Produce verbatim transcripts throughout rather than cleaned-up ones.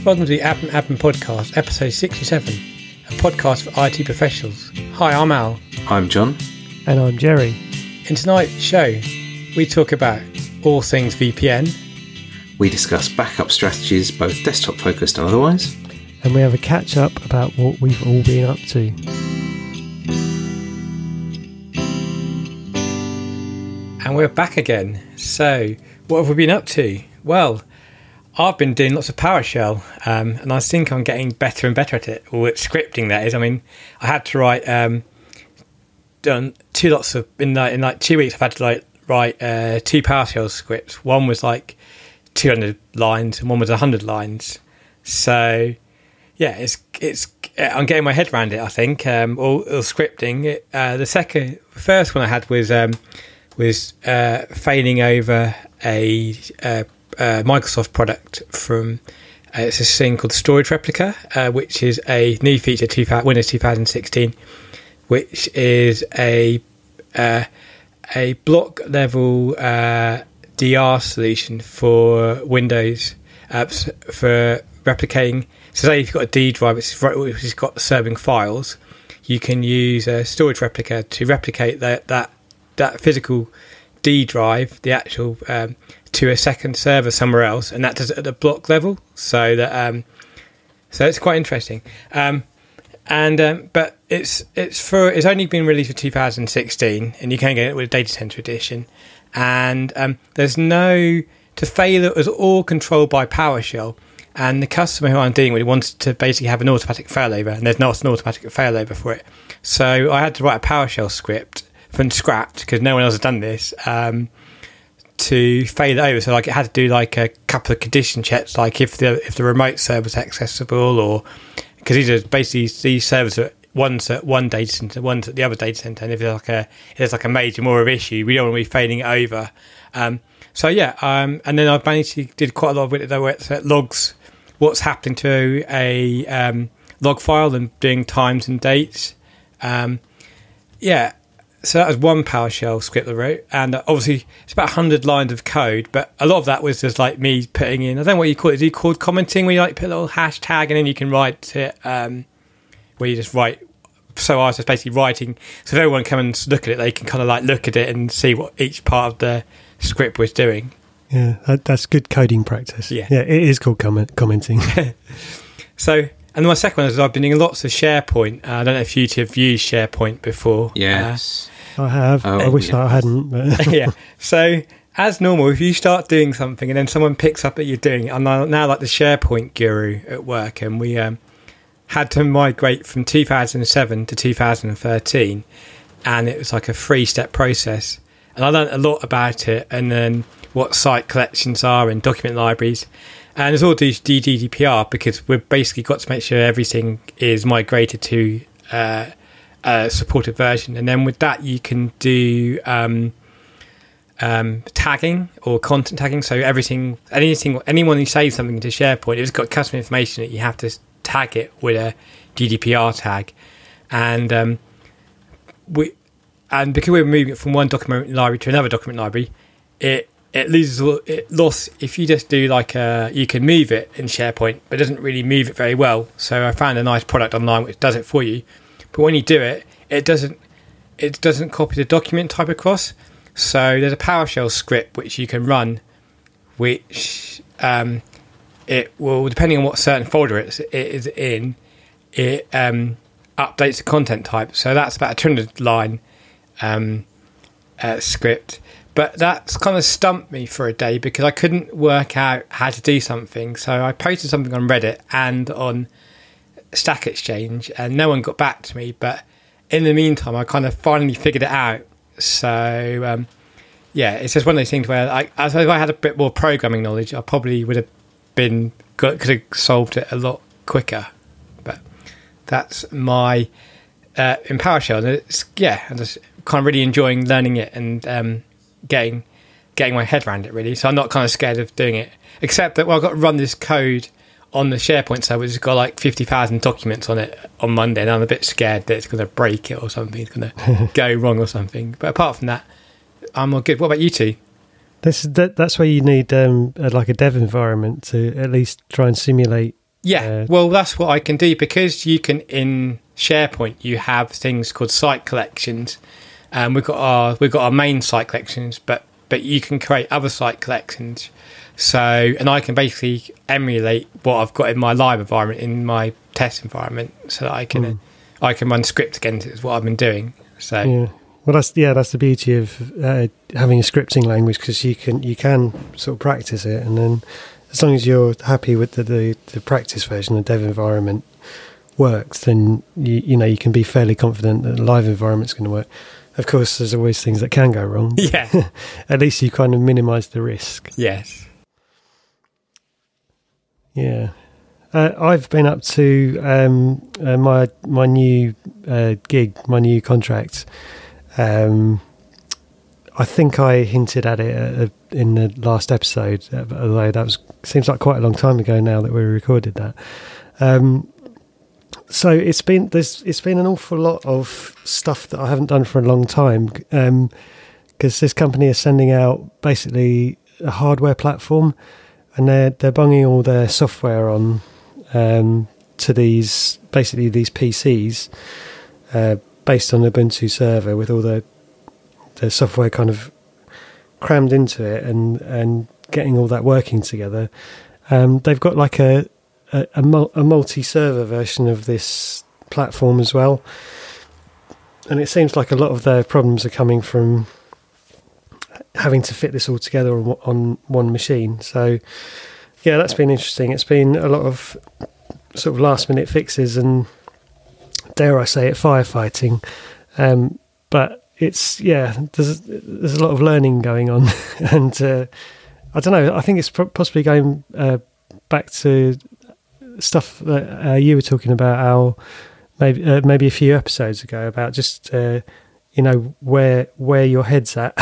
Welcome to the Admin Admin Podcast, episode sixty-seven, a podcast for I T professionals. Hi, I'm Al. I'm John. And I'm Jerry. In tonight's show, we talk about all things V P N. We discuss backup strategies, both desktop focused and otherwise. And we have a catch up about what we've all been up to. And we're back again. So, what have we been up to? Well, I've been doing lots of PowerShell, um, and I think I'm getting better and better at it, or at scripting, that is. I mean, I had to write, um, done two lots of, in like, in like two weeks, I've had to like write uh, two PowerShell scripts. One was like two hundred lines, and one was one hundred lines. So, yeah, it's it's. I'm getting my head around it, I think, um, or, or scripting. It, uh, the second, first one I had was um, was uh, failing over a. Uh, Uh, Microsoft product from uh, it's this thing called Storage Replica, uh, which is a new feature to Windows twenty sixteen, which is a uh, a block level uh, D R solution for Windows uh, for replicating. So say if you've got a D drive which has got serving files, you can use a Storage Replica to replicate that that that physical D drive, the actual um, to a second server somewhere else, and that does it at the block level. So that um, so it's quite interesting. Um, and um, but it's it's for it's only been released for two thousand sixteen, and you can get it with a Data Center edition. And um, there's no to fail. It was all controlled by PowerShell, and the customer who I'm dealing with wanted to basically have an automatic failover, and there's not an automatic failover for it. So I had to write a PowerShell script from scratch because no one else has done this. Um, to fail it over, so like it had to do like a couple of condition checks, like if the if the remote server's accessible, or because these are basically these servers are one's at one data center, one's at the other data center, and if there's like a if there's like a major more of issue, we don't want to be failing it over. Um, so yeah, um, and then I managed to did quite a lot of it where it logs what's happening to a um, log file and doing times and dates. Um, yeah. So that was one PowerShell script I wrote, and obviously it's about one hundred lines of code, but a lot of that was just like me putting in, I don't know what you call it, is it called commenting, where you like put a little hashtag and then you can write it, um, where you just write, so I was just basically writing, so if everyone come and look at it, they can kind of like look at it and see what each part of the script was doing. Yeah, that, that's good coding practice. Yeah, yeah, it is called comment, commenting. So... And my second one is I've been doing lots of SharePoint. Uh, I don't know if you two have used SharePoint before. Yes. Uh, I have. Oh, I wish yeah. I hadn't. But yeah. So, as normal, if you start doing something and then someone picks up that you're doing it, I'm now like the SharePoint guru at work, and we um, had to migrate from two thousand seven to two thousand thirteen, and it was like a three-step process. And I learned a lot about it, and then what site collections are and document libraries. And it's all due to G D P R because we've basically got to make sure everything is migrated to uh, a supported version. And then with that, you can do um, um, tagging or content tagging. So everything, anything, anyone who saves something into SharePoint, it's got customer information that you have to tag it with a G D P R tag. And um, we, and because we're moving it from one document library to another document library, it It loses it loss if you just do like a, you can move it in SharePoint, but it doesn't really move it very well. So I found a nice product online which does it for you. But when you do it, it doesn't it doesn't copy the document type across. So there's a PowerShell script which you can run, which um, it will, depending on what certain folder it's, it is in, it um, updates the content type. So that's about a two hundred line um, uh, script. But that's kind of stumped me for a day because I couldn't work out how to do something. So I posted something on Reddit and on Stack Exchange, and no one got back to me. But in the meantime, I kind of finally figured it out. So, um, yeah, it's just one of those things where I, if I had a bit more programming knowledge, I probably would have been could have solved it a lot quicker. But that's my uh, in PowerShell. And it's, yeah, I'm just kind of really enjoying learning it and um, getting getting my head around it, really. So I'm not kind of scared of doing it, except that, well, I've got to run this code on the SharePoint server, which has got like fifty thousand documents on it on Monday, and I'm a bit scared that it's going to break it or something, it's going to go wrong or something. But apart from that, I'm all good. What about you two? This, that, that's where you need um, a, like a dev environment to at least try and simulate Yeah, uh, well, that's what I can do, because you can, in SharePoint, you have things called site collections. And um, we've got our we've got our main site collections, but but you can create other site collections. So, and I can basically emulate what I've got in my live environment in my test environment, so that I can mm. uh, I can run script against it. Is what I've been doing. So, yeah. Well, that's yeah, that's the beauty of uh, having a scripting language, because you can you can sort of practice it, and then as long as you're happy with the the, the practice version, the dev environment works, then you you know you can be fairly confident that the live environment's going to work. Of course, there's always things that can go wrong. Yeah. At least you kind of minimise the risk. Yes. Yeah. Uh, I've been up to um, uh, my my new uh, gig, my new contract. Um, I think I hinted at it uh, in the last episode, uh, although that was seems like quite a long time ago now that we recorded that. Um, So it's been there's it's been an awful lot of stuff that I haven't done for a long time, because um, this company is sending out basically a hardware platform, and they're they're bunging all their software on um, to these basically these P Cs uh, based on Ubuntu server, with all the the software kind of crammed into it, and and getting all that working together. Um, they've got like a A, a, a multi-server version of this platform as well, and it seems like a lot of their problems are coming from having to fit this all together on, on one machine. So yeah, that's been interesting. It's been a lot of sort of last minute fixes and, dare I say it, firefighting, um, but it's yeah there's there's a lot of learning going on. And uh, I don't know, I think it's possibly going uh, back to stuff that uh, you were talking about, Al, maybe uh, maybe a few episodes ago, about just uh, you know where where your head's at.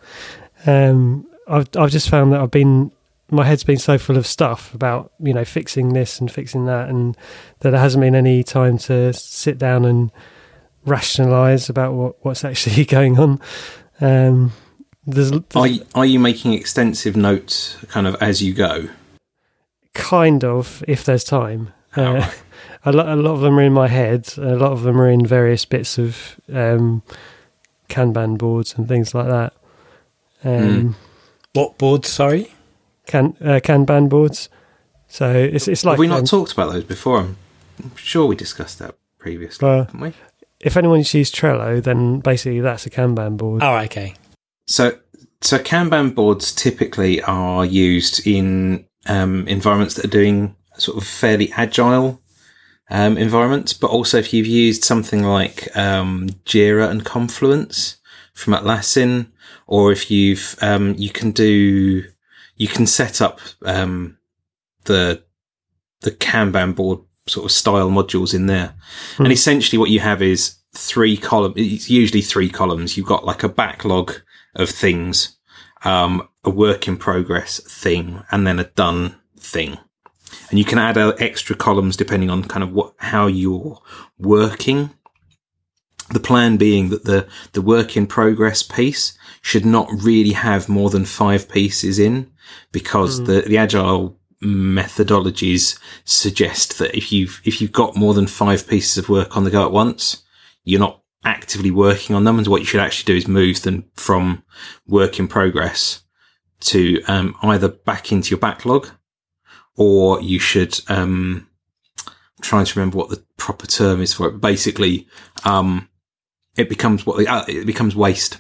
um, I've I've just found that I've been my head's been so full of stuff about you know fixing this and fixing that, and that there hasn't been any time to sit down and rationalise about what, what's actually going on. Um, there's, there's, are you, are you making extensive notes kind of as you go? Kind of, if there's time. Oh, uh, right. a lot, a lot of them are in my head. A lot of them are in various bits of um, Kanban boards and things like that. Um, mm. What boards? Sorry, Kan uh, Kanban boards. So it's it's like. Have we not um, talked about those before? I'm sure we discussed that previously, uh, haven't we? If anyone's used Trello, then basically that's a Kanban board. Oh, okay. So, so Kanban boards typically are used in Um, environments that are doing sort of fairly agile um, environments, but also if you've used something like um, Jira and Confluence from Atlassian, or if you've um, you can do you can set up um, the the Kanban board sort of style modules in there, hmm. and essentially what you have is three columns. It's usually three columns. You've got like a backlog of things, Um, a work in progress thing, and then a done thing. And you can add uh, extra columns depending on kind of what how you're working. The plan being that the, the work in progress piece should not really have more than five pieces in, because mm. the, the agile methodologies suggest that if you've, if you've got more than five pieces of work on the go at once, you're not actively working on them. And what you should actually do is move them from work in progress to um, either back into your backlog, or you should um, I'm trying to remember what the proper term is for it. Basically, um, it becomes what uh, it becomes waste,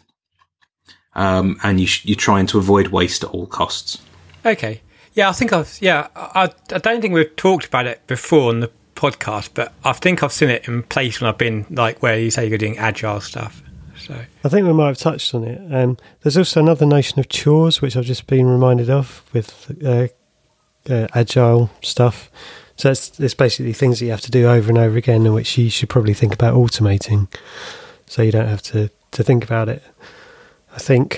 um, and you sh- you're trying to avoid waste at all costs. Okay, yeah, I think I've yeah I I don't think we've talked about it before on the podcast, but I think I've seen it in place when I've been like where you say you're doing agile stuff. So I think we might have touched on it. Um, there's also another notion of chores, which I've just been reminded of with uh, uh, agile stuff. So it's, it's basically things that you have to do over and over again, and which you should probably think about automating, so you don't have to, to think about it, I think.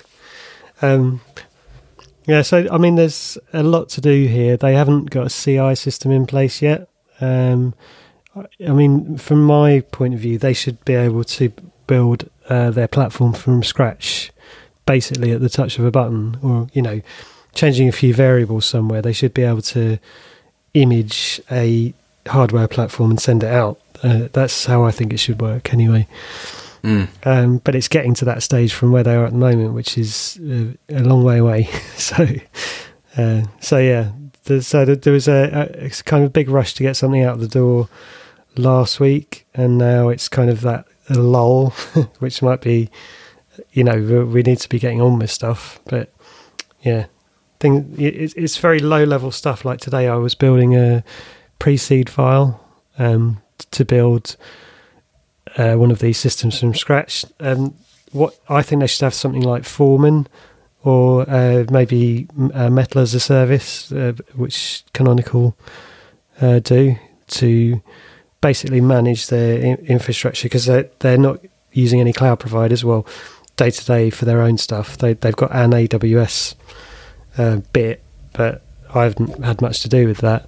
um, yeah, so I mean, there's a lot to do here. They haven't got a C I system in place yet. Um, I mean, from my point of view, they should be able to build uh, their platform from scratch, basically at the touch of a button, or, you know, changing a few variables somewhere. They should be able to image a hardware platform and send it out. Uh, that's how I think it should work anyway. Mm. Um, but it's getting to that stage from where they are at the moment, which is uh, a long way away. so, uh, so yeah, the, so there was a, a, a kind of big rush to get something out the door last week, and now it's kind of that lull, which might be, you know, we need to be getting on with stuff. But yeah, thing it, it's very low level stuff. Like today, I was building a pre-seed file um, to build Uh, one of these systems from scratch. Um, what I think they should have something like Foreman, or uh, maybe uh, Metal as a Service, uh, which Canonical uh, do, to basically manage their in- infrastructure, because they're, they're not using any cloud providers. Well, day to day for their own stuff, they, they've got an A W S uh, bit, but I haven't had much to do with that.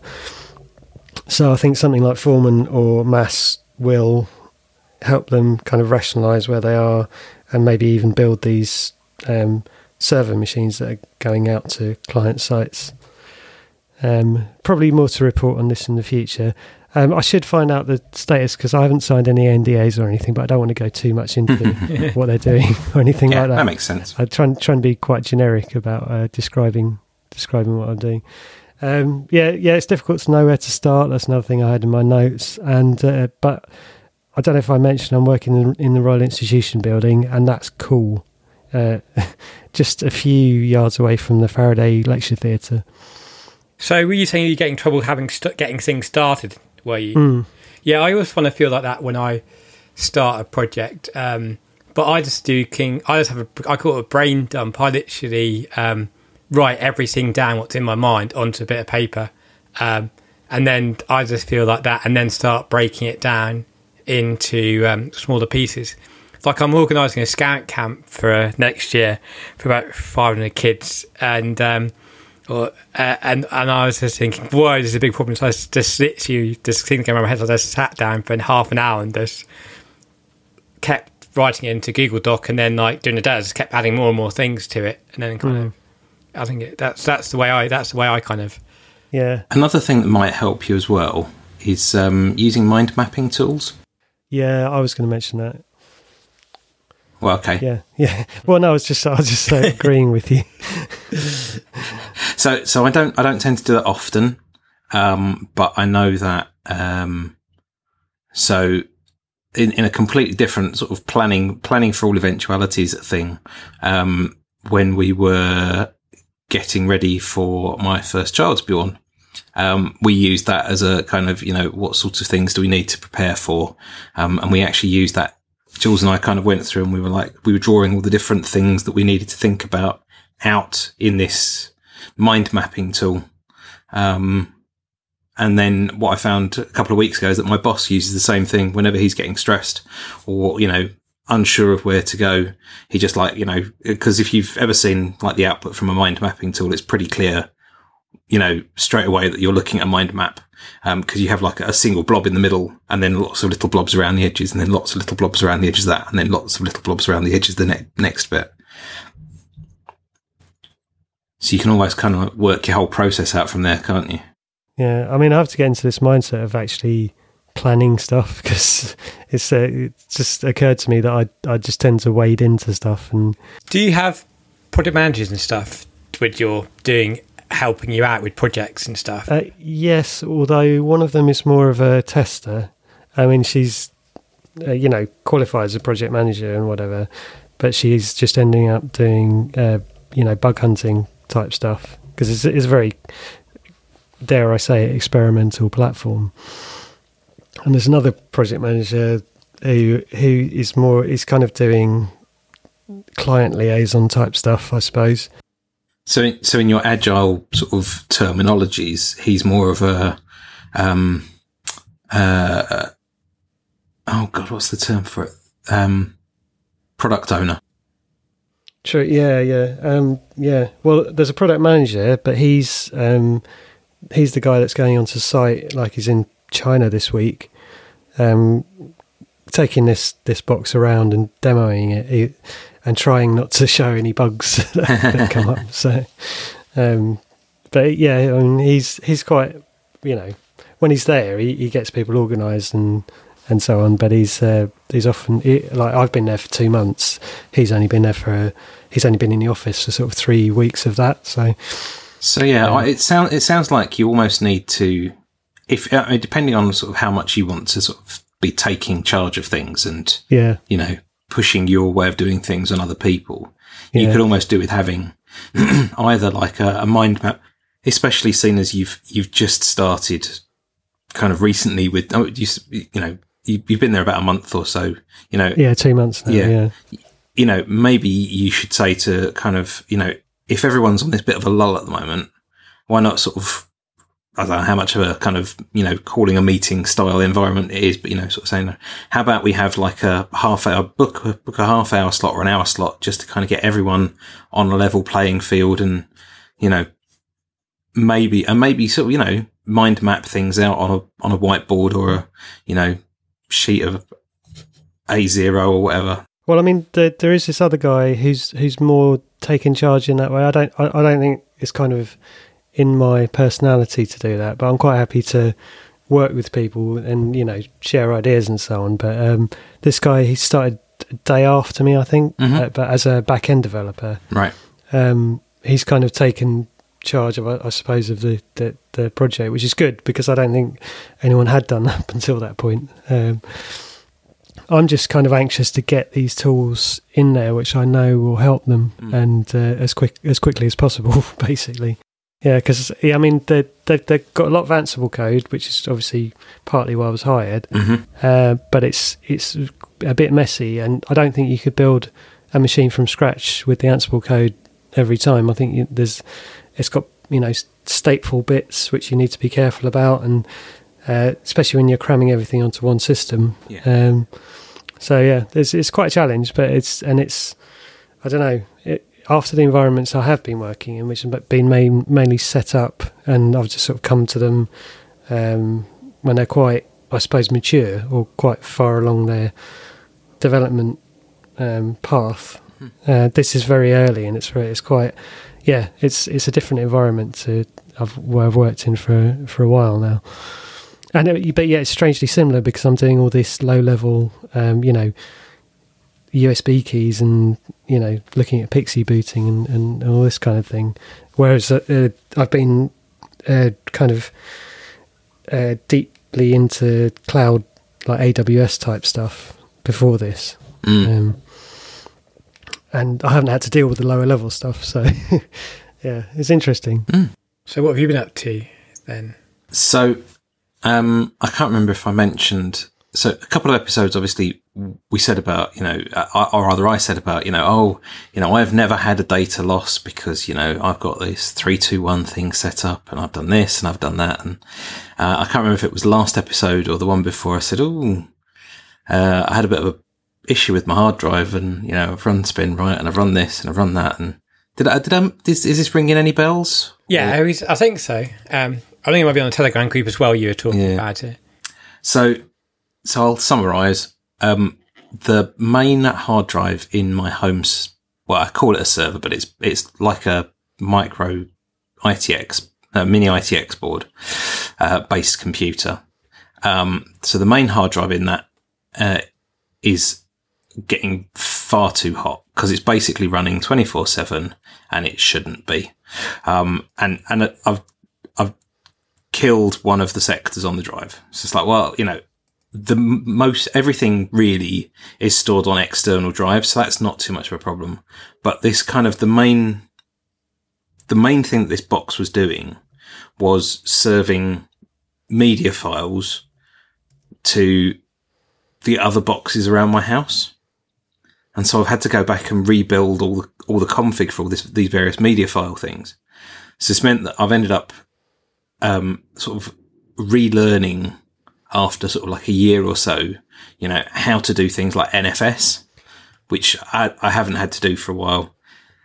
So I think something like Foreman or Mass will help them kind of rationalize where they are, and maybe even build these um, server machines that are going out to client sites. Um, probably more to report on this in the future. Um, I should find out the status, because I haven't signed any N D As or anything, but I don't want to go too much into what they're doing or anything yeah, like that. That makes sense. I try and, try and be quite generic about uh, describing describing what I'm doing. Um, yeah, yeah, it's difficult to know where to start. That's another thing I had in my notes. And uh, but I don't know if I mentioned I'm working in, in the Royal Institution building, and that's cool. Uh, just a few yards away from the Faraday Lecture Theatre. So were you saying you're getting trouble having st- getting things started? Were you? Mm. Yeah, I always want to feel like that when I start a project. Um, but I just do King. I just have a. I call it a brain dump. I literally um, write everything down, what's in my mind, onto a bit of paper, um, and then I just feel like that, and then start breaking it down into um, smaller pieces. Like I'm organising a scout camp for uh, next year for about five hundred kids, and um, or uh, and and I was just thinking, whoa, this is a big problem. So I just, just literally just thing came around my head. So I just sat down for half an hour and just kept writing it into Google Doc, and then like during the day, I just kept adding more and more things to it, and then kind mm. of, I think it, that's that's the way I that's the way I kind of. Yeah. Another thing that might help you as well is um, using mind mapping tools. Yeah, I was going to mention that. Well, okay. Yeah, yeah. Well, no, I was just, I was just uh, agreeing with you. so, so I don't, I don't tend to do that often, um, but I know that. Um, so, in in a completely different sort of planning, planning for all eventualities thing, um, when we were getting ready for my first child's born. Um, we used that as a kind of, you know, what sorts of things do we need to prepare for? Um, and we actually used that. Jules and I kind of went through and we were like, we were drawing all the different things that we needed to think about out in this mind mapping tool. Um, and then what I found a couple of weeks ago is that my boss uses the same thing whenever he's getting stressed or, you know, unsure of where to go. He just like, you know, because if you've ever seen like the output from a mind mapping tool, it's pretty clear, you know, straight away that you're looking at a mind map, um, because you have like a single blob in the middle and then lots of little blobs around the edges and then lots of little blobs around the edges of that and then lots of little blobs around the edges of the ne- next bit. So you can almost kind of work your whole process out from there, can't you? Yeah. I mean, I have to get into this mindset of actually planning stuff, because it's uh, it just occurred to me that I I just tend to wade into stuff. And do you have project managers and stuff with your doing helping you out with projects and stuff? Uh, yes, although one of them is more of a tester. I mean, she's uh, you know, qualified as a project manager and whatever, but she's just ending up doing uh, you know, bug hunting type stuff, because it's, it's a very, dare I say it, experimental platform. And there's another project manager who who is more is kind of doing client liaison type stuff, I suppose. So, so in your agile sort of terminologies, he's more of a, um, uh, oh God, what's the term for it? Um, product owner. True. Yeah. Yeah. Um, yeah. Well, there's a product manager, but he's, um, he's the guy that's going onto site, like he's in China this week, um, taking this, this box around and demoing it. He, and trying not to show any bugs that, that come up. So, um, but yeah, I mean, he's he's quite you know, when he's there, he, he gets people organised and and so on. But he's uh, he's often he, like I've been there for two months. He's only been there for a, he's only been in the office for sort of three weeks of that. So so yeah, um, it sounds it sounds like you almost need to, if I mean, depending on sort of how much you want to sort of be taking charge of things and yeah, you know, pushing your way of doing things on other people. You yeah. could almost do with having either like a, a mind map, especially seeing as you've you've just started kind of recently with oh, you, you know you, you've been there about a month or so. You know, yeah, two months now. Yeah. yeah, you know, maybe you should say to kind of you know if everyone's on this bit of a lull at the moment, why not sort of I don't know how much of a kind of, you know, calling a meeting style environment it is, but, you know, sort of saying, how about we have like a half hour, book, book a half hour slot or an hour slot just to kind of get everyone on a level playing field and, you know, maybe, and maybe sort of, you know, mind map things out on a, on a whiteboard or a, you know, sheet of A zero or whatever. Well, I mean, there, there is this other guy who's, who's more taking charge in that way. I don't, I, I don't think it's kind of in my personality to do that, but I'm quite happy to work with people and, you know, share ideas and so on. But um, this guy, he started a day after me, I think, mm-hmm. uh, but as a back-end developer. Right. Um, he's kind of taken charge of, I suppose, of the, the, the project, which is good because I don't think anyone had done up until that point. Um, I'm just kind of anxious to get these tools in there, which I know will help them mm. and uh, as quick as quickly as possible, basically. Yeah, because, yeah, I mean, they, they, they've got a lot of Ansible code, which is obviously partly why I was hired, mm-hmm. uh, but it's it's a bit messy, and I don't think you could build a machine from scratch with the Ansible code every time. I think you, there's it's got, you know, stateful bits, which you need to be careful about, and uh, especially when you're cramming everything onto one system. Yeah. Um, so, yeah, it's, it's quite a challenge, but it's, and it's, I don't know, it, after the environments I have been working in, which have been main, mainly set up, and I've just sort of come to them um, when they're quite, I suppose, mature or quite far along their development um, path. Mm-hmm. Uh, this is very early, and it's very, it's quite, yeah, it's it's a different environment to I've, where I've worked in for for a while now. And it, but yeah, it's strangely similar because I'm doing all this low level, um, you know, U S B keys and, you know, looking at Pixie booting and, and all this kind of thing. Whereas uh, I've been uh, kind of uh, deeply into cloud, like A W S type stuff before this. Mm. Um, and I haven't had to deal with the lower level stuff. So, yeah, it's interesting. Mm. So what have you been up to then? So um, I can't remember if I mentioned... So a couple of episodes, obviously, we said about, you know, or rather I said about, you know, oh, you know, I've never had a data loss because, you know, I've got this three two one thing set up and I've done this and I've done that. And uh, I can't remember if it was the last episode or the one before I said, oh, uh, I had a bit of a issue with my hard drive and, you know, I've run SpinRite and I've run this and I've run that. And did I, did I, is, is this ringing any bells? Yeah, or? I think so. Um, I think it might be on the Telegram group as well you were talking yeah. about it. So... So I'll summarise. Um, the main hard drive in my home's, well, I call it a server, but it's it's like a micro I T X, a mini I T X board uh, based computer. Um, so the main hard drive in that uh, is getting far too hot because it's basically running twenty-four seven, and it shouldn't be. Um, and and I've I've killed one of the sectors on the drive. So it's like, well, you know. The most, everything really is stored on external drives, so that's not too much of a problem. But this kind of the main, the main thing that this box was doing was serving media files to the other boxes around my house. And so I've had to go back and rebuild all the, all the config for all this, these various media file things. So it's meant that I've ended up, um, sort of relearning after sort of like a year or so, you know, how to do things like N F S, which I, I haven't had to do for a while.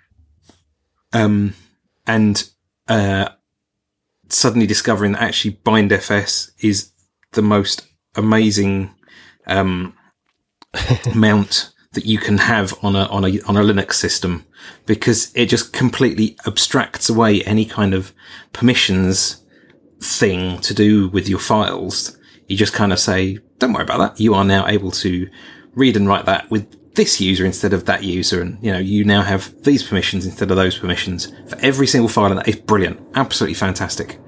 Um, and, uh, suddenly discovering that actually BindFS is the most amazing, um, mount that you can have on a, on a, on a Linux system, because it just completely abstracts away any kind of permissions thing to do with your files, you just kind of say, don't worry about that. You are now able to read and write that with this user instead of that user. And, you know, you now have these permissions instead of those permissions for every single file. And that is brilliant. Absolutely fantastic.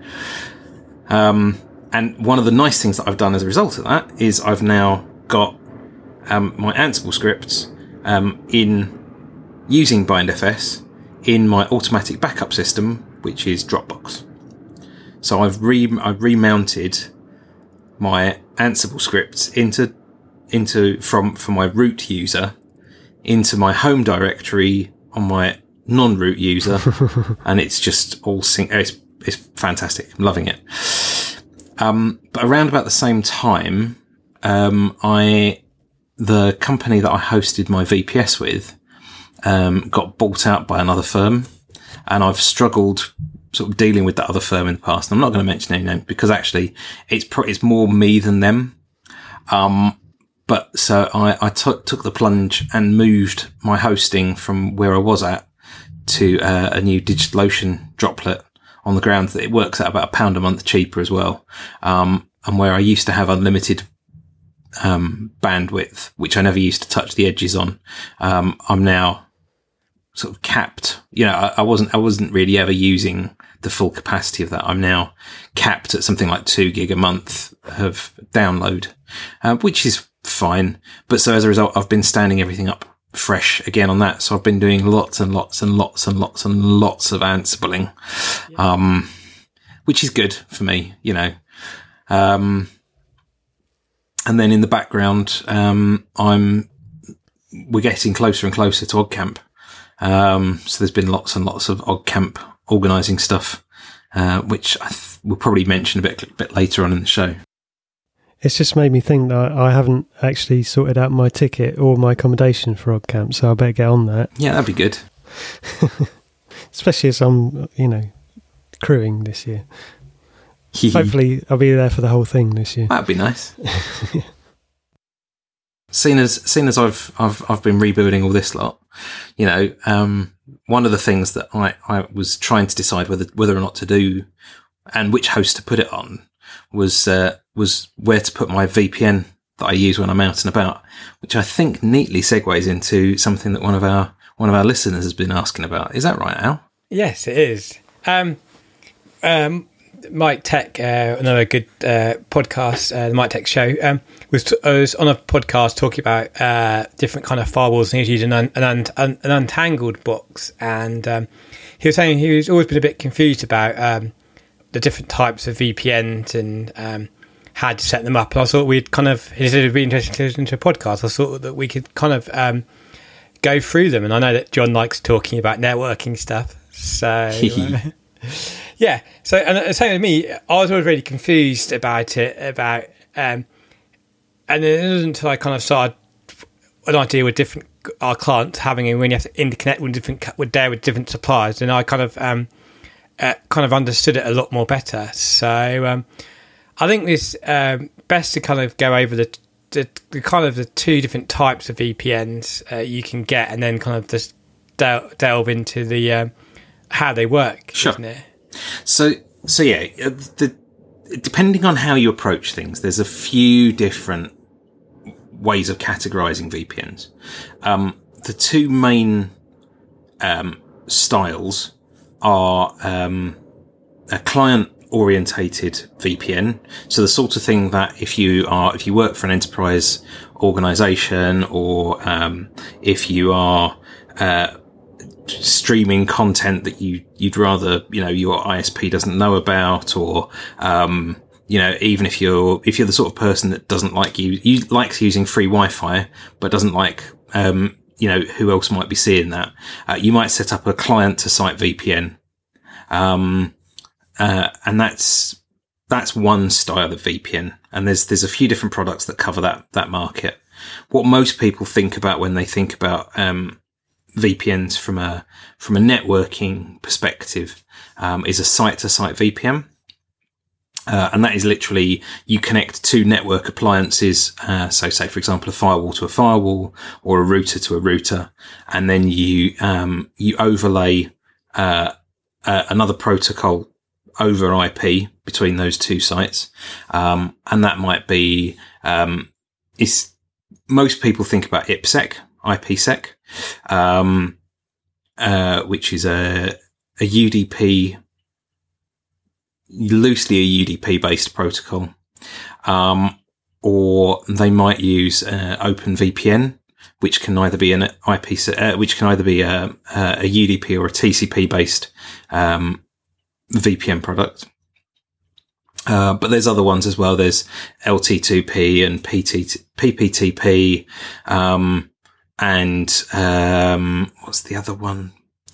Um, and one of the nice things that I've done as a result of that is I've now got, um, my Ansible scripts, um, in using BindFS in my automatic backup system, which is Dropbox. So I've re, I've remounted my Ansible scripts into, into, from, from my root user into my home directory on my non-root user. And it's just all sync. It's, it's fantastic. I'm loving it. Um, but around about the same time, um, I, the company that I hosted my V P S with, um, got bought out by another firm, and I've struggled sort of dealing with that other firm in the past. And I'm not going to mention any name because actually it's pro- it's more me than them. Um, but so I, I took took the plunge and moved my hosting from where I was at to uh, a new DigitalOcean droplet on the grounds that it works out about a pound a month cheaper as well. Um, and where I used to have unlimited um, bandwidth, which I never used to touch the edges on, um, I'm now sort of capped. You know, I, I wasn't, I wasn't really ever using the full capacity of that. I'm now capped at something like two gig a month of download, uh, which is fine. But so as a result, I've been standing everything up fresh again on that. So I've been doing lots and lots and lots and lots and lots of Ansibling, um, which is good for me, you know. Um, and then in the background, um, I'm, we're getting closer and closer to OggCamp. Um, so there's been lots and lots of OggCamp organising stuff, uh, which I th- we'll probably mention a bit, a bit later on in the show. It's just made me think that I haven't actually sorted out my ticket or my accommodation for OggCamp, so I better get on that. Yeah, that'd be good. Especially as I'm, you know, crewing this year. Hopefully I'll be there for the whole thing this year. That'd be nice. Seeing as, seeing as I've, I've, I've been rebuilding all this lot, you know, um, one of the things that I, I was trying to decide whether, whether or not to do and which host to put it on was, uh, was where to put my V P N that I use when I'm out and about, which I think neatly segues into something that one of our, one of our listeners has been asking about. Is that right, Al? Yes, it is. Um, um, Mike Tech, uh, another good uh, podcast, uh, the Mike Tech Show, um, was, t- was on a podcast talking about uh, different kind of firewalls, and he was using an, an, an, an untangled box, and um, he was saying he was always been a bit confused about um, the different types of V P Ns and um, how to set them up. And I thought we'd kind of, he said it'd be interesting to listen to a podcast. I thought that we could kind of um, go through them, and I know that John likes talking about networking stuff, so... Uh, yeah, so and same with me, I was always really confused about it, about, um, and it wasn't until I kind of started an idea with different our clients having it when you have to interconnect with different with there with different suppliers, and I kind of um, uh, kind of understood it a lot more better. So um, I think it's um, best to kind of go over the, the the kind of the two different types of V P Ns uh, you can get, and then kind of just del- delve into the um, how they work, sure. Isn't it? So, so yeah, the, depending on how you approach things, there's a few different ways of categorizing V P Ns. Um, the two main um, styles are um, a client-orientated V P N, so the sort of thing that if you are if you work for an enterprise organization, or um, if you are uh, streaming content that you you'd rather you know your I S P doesn't know about, or um you know even if you're if you're the sort of person that doesn't like you you likes using free Wi-Fi but doesn't like um you know who else might be seeing that, uh, you might set up a client to site V P N, um uh, and that's that's one style of V P N, and there's there's a few different products that cover that that market. What most people think about when they think about um V P Ns from a from a networking perspective um, is a site-to-site V P N, uh, and that is literally you connect two network appliances. Uh, so, say for example, a firewall to a firewall or a router to a router, and then you um, you overlay uh, uh, another protocol over I P between those two sites. Um, and that might be, um, is most people think about IPsec, IPsec, um, uh, which is a, a U D P, loosely a U D P based protocol. Um, or they might use, uh, OpenVPN, which can either be an I P, uh, which can either be a, a U D P or a T C P based, um, V P N product. Uh, but there's other ones as well. There's L T two P and P T, P P T P, um, and, um, what's the other one?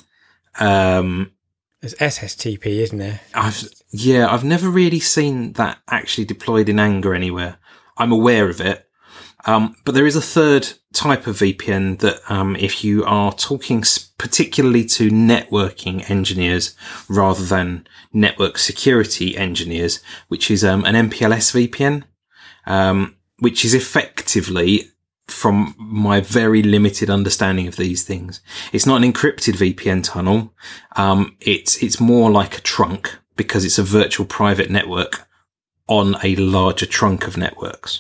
Um, there's S S T P, isn't there? I've, yeah, I've never really seen that actually deployed in anger anywhere. I'm aware of it. Um, but there is a third type of V P N that, um, if you are talking particularly to networking engineers rather than network security engineers, which is, um, an M P L S V P N, um, which is effectively, from my very limited understanding of these things, it's not an encrypted V P N tunnel. Um, it's, it's more like a trunk because it's a virtual private network on a larger trunk of networks.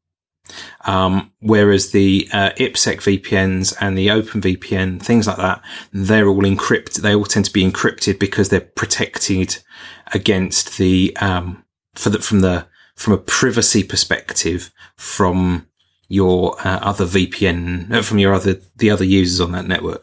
Um, whereas the, uh, IPsec V P Ns and the OpenVPN, things like that, they're all encrypted. They all tend to be encrypted because they're protected against the, um, for the, from the, from a privacy perspective from your, uh, other V P N, uh, from your other, the other users on that network.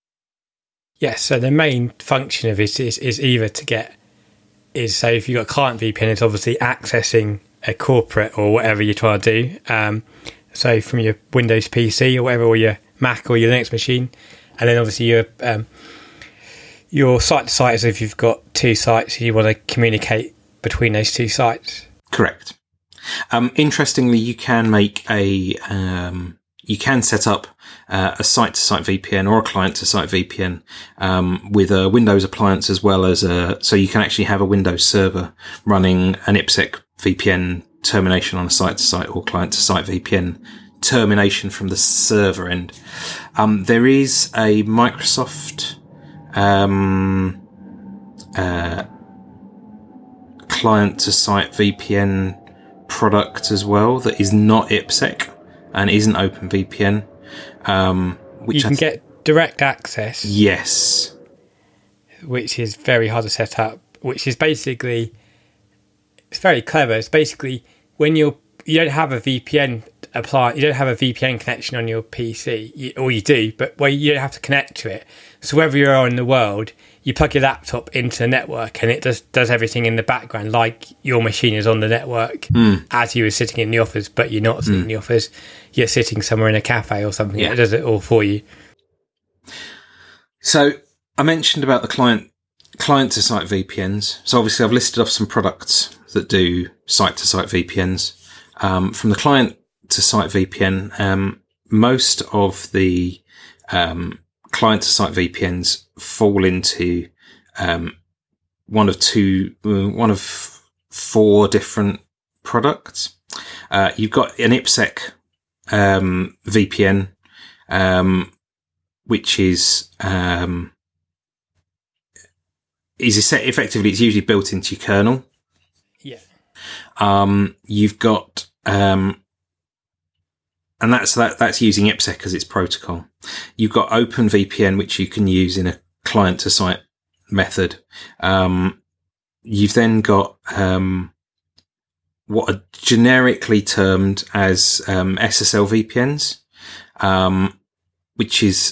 Yes. So the main function of it is, is either to get, is so if you've got a client V P N, it's obviously accessing a corporate or whatever you're trying to do. Um, so from your Windows P C or whatever, or your Mac or your Linux machine. And then obviously your, um, your site to site is if you've got two sites, you want to communicate between those two sites. Correct. Um, interestingly, you can make a, um, you can set up uh, a site-to-site V P N or a client-to-site V P N um, with a Windows appliance as well as a. So you can actually have a Windows server running an IPsec V P N termination on a site-to-site or client-to-site V P N termination from the server end. Um, there is a Microsoft um, uh, client-to-site V P N product as well that is not IPsec and isn't OpenVPN. Um, which you can th- get direct access. Yes. Which is very hard to set up, which is basically, it's very clever. It's basically when you're, you don't have a V P N apply, you don't have a V P N connection on your P C, you, or you do, but well, you don't have to connect to it. So wherever you are in the world, you plug your laptop into the network and it does does everything in the background like your machine is on the network mm. as you were sitting in the office, but you're not sitting mm. in the office. You're sitting somewhere in a cafe or something. Yeah. It does it all for you. So I mentioned about the client client to site V P Ns. So obviously I've listed off some products that do site to site V P Ns. Um, from the client to site V P N, um, most of the um, client to site V P Ns fall into um, one of two, uh, one of four different products. Uh, you've got an IPsec um, V P N, um, which is um, is effectively it's usually built into your kernel. Yeah. Um, you've got um, and that's that that's using IPsec as its protocol. You've got OpenVPN, which you can use in a client to site method. Um, you've then got um, what are generically termed as um, S S L V P Ns, um, which is,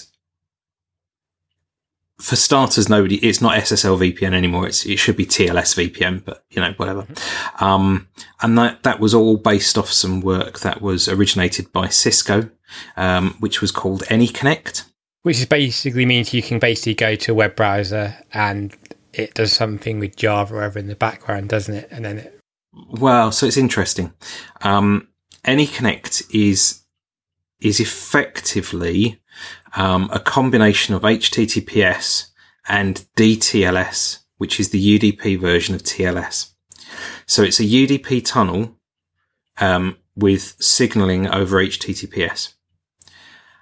for starters, nobody, it's not S S L V P N anymore. It's, it should be T L S V P N, but you know, whatever. Um, and that, that was all based off some work that was originated by Cisco, um, which was called AnyConnect. Which is basically means you can basically go to a web browser and it does something with Java or whatever in the background, doesn't it? And then it. Well, so it's interesting. Um, AnyConnect is, is effectively, Um, a combination of H T T P S and D T L S, which is the U D P version of T L S. So it's a U D P tunnel um, with signaling over H T T P S.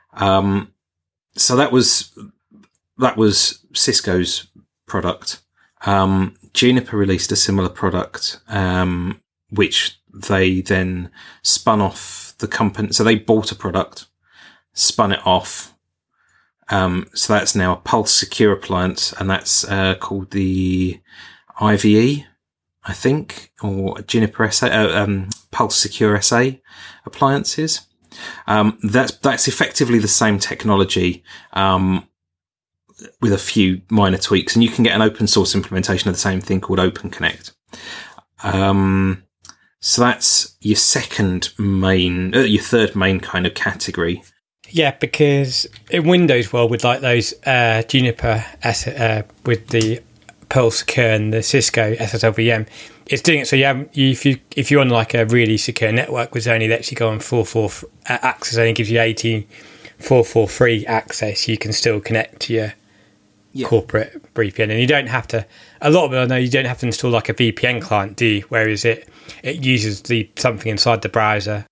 Um, so that was that was Cisco's product. Um, Juniper released a similar product, um, which they then spun off the company. So they bought a product, spun it off. Um, so that's now a Pulse Secure appliance, and that's uh, called the I V E, I think, or Juniper S A, uh, um, Pulse Secure S A appliances. Um, that's that's effectively the same technology, um, with a few minor tweaks, and you can get an open source implementation of the same thing called OpenConnect. Um, so that's your second main, uh, your third main kind of category. Yeah, because in Windows world, with like those uh, Juniper S- uh, with the Pulse Secure and the Cisco S S L V M, it's doing it so you have you, if you if you're on like a really secure network, which only lets you go on four four uh, access, only gives you eighteen four four three access, you can still connect to your yeah. corporate V P N, and you don't have to. A lot of it, I know you don't have to install like a V P N client, do you? Whereas it it uses the something inside the browser.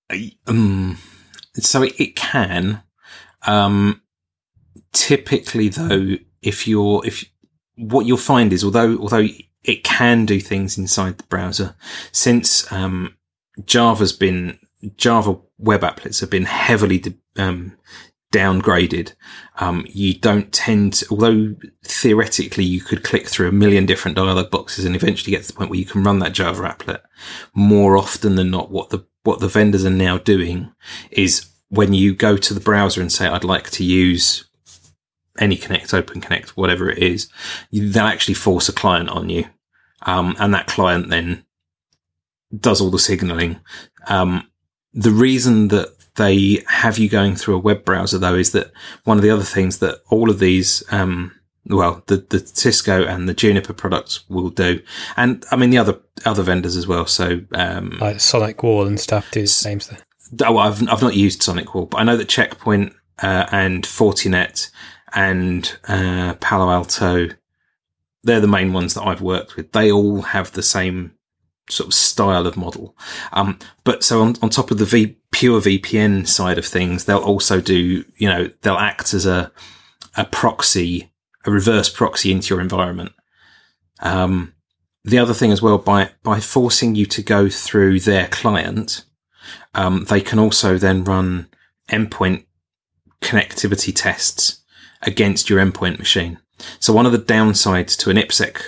Um. So it, it can. Um, typically, though, if you're if what you'll find is although although it can do things inside the browser, since um, Java's been Java web applets have been heavily um, downgraded. Um, you don't tend to, although theoretically you could click through a million different dialog boxes and eventually get to the point where you can run that Java applet. More often than not, what the what the vendors are now doing is when you go to the browser and say, I'd like to use AnyConnect, OpenConnect, whatever it is, they'll actually force a client on you. Um, and that client then does all the signaling. Um, the reason that they have you going through a web browser, though, is that one of the other things that all of these, um, well, the, the Cisco and the Juniper products will do, and I mean the other other vendors as well. So, um, like SonicWall and stuff do the same stuff. Oh, I've I've not used SonicWall, but I know that Checkpoint uh, and Fortinet and uh, Palo Alto, they're the main ones that I've worked with. They all have the same sort of style of model. Um, but so on, on top of the v, pure V P N side of things, they'll also do, you know, they'll act as a a proxy. A reverse proxy into your environment. Um, the other thing as well, by, by forcing you to go through their client, um, they can also then run endpoint connectivity tests against your endpoint machine. So one of the downsides to an IPsec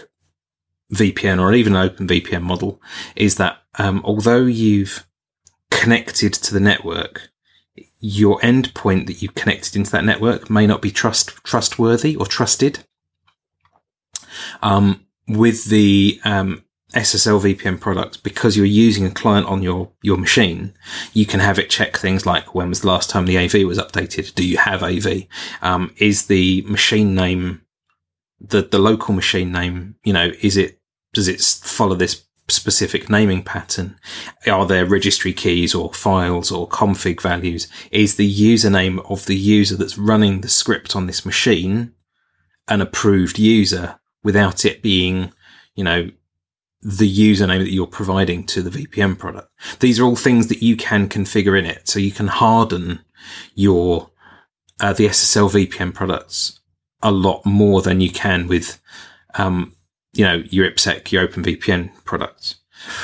V P N or even an OpenVPN model is that, um, although you've connected to the network, your endpoint that you've connected into that network may not be trust trustworthy or trusted. Um, with the um, S S L V P N product, because you're using a client on your, your machine, you can have it check things like, when was the last time the A V was updated? Do you have A V? Um, is the machine name, the, the local machine name, you know, is it, does it follow this specific naming pattern? Are there registry keys or files or config values? Is the username of the user that's running the script on this machine an approved user without it being, you know, the username that you're providing to the V P N product? These are all things that you can configure in it. So you can harden your, uh, the S S L V P N products a lot more than you can with, um, you know, your IPsec, your OpenVPN products.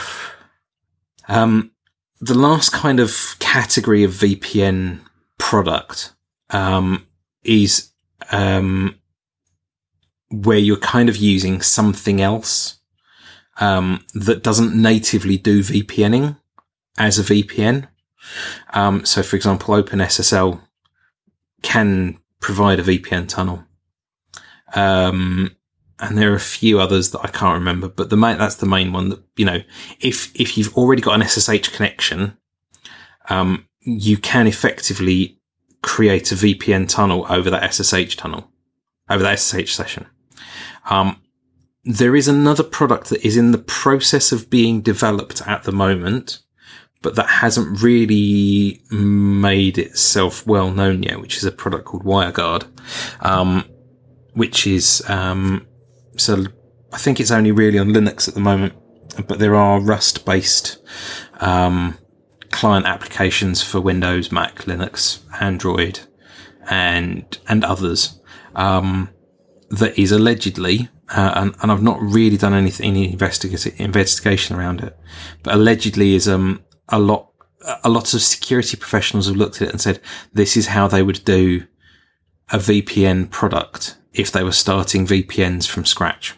Um, the last kind of category of V P N product, um, is, um, where you're kind of using something else, um, that doesn't natively do VPNing as a V P N. Um, so for example, OpenSSL can provide a V P N tunnel. Um, And there are a few others that I can't remember, but the main, that's the main one that, you know, if, if you've already got an S S H connection, um, you can effectively create a V P N tunnel over that S S H tunnel, over that S S H session. Um, there is another product that is in the process of being developed at the moment, but that hasn't really made itself well known yet, which is a product called WireGuard, um, which is, um, so I think it's only really on Linux at the moment, but there are Rust-based um, client applications for Windows, Mac, Linux, Android, and and others. Um, that is allegedly, uh, and, and I've not really done anything, any investiga- investigation around it, but allegedly is um a lot, a lot of security professionals have looked at it and said this is how they would do a V P N product if they were starting V P Ns from scratch.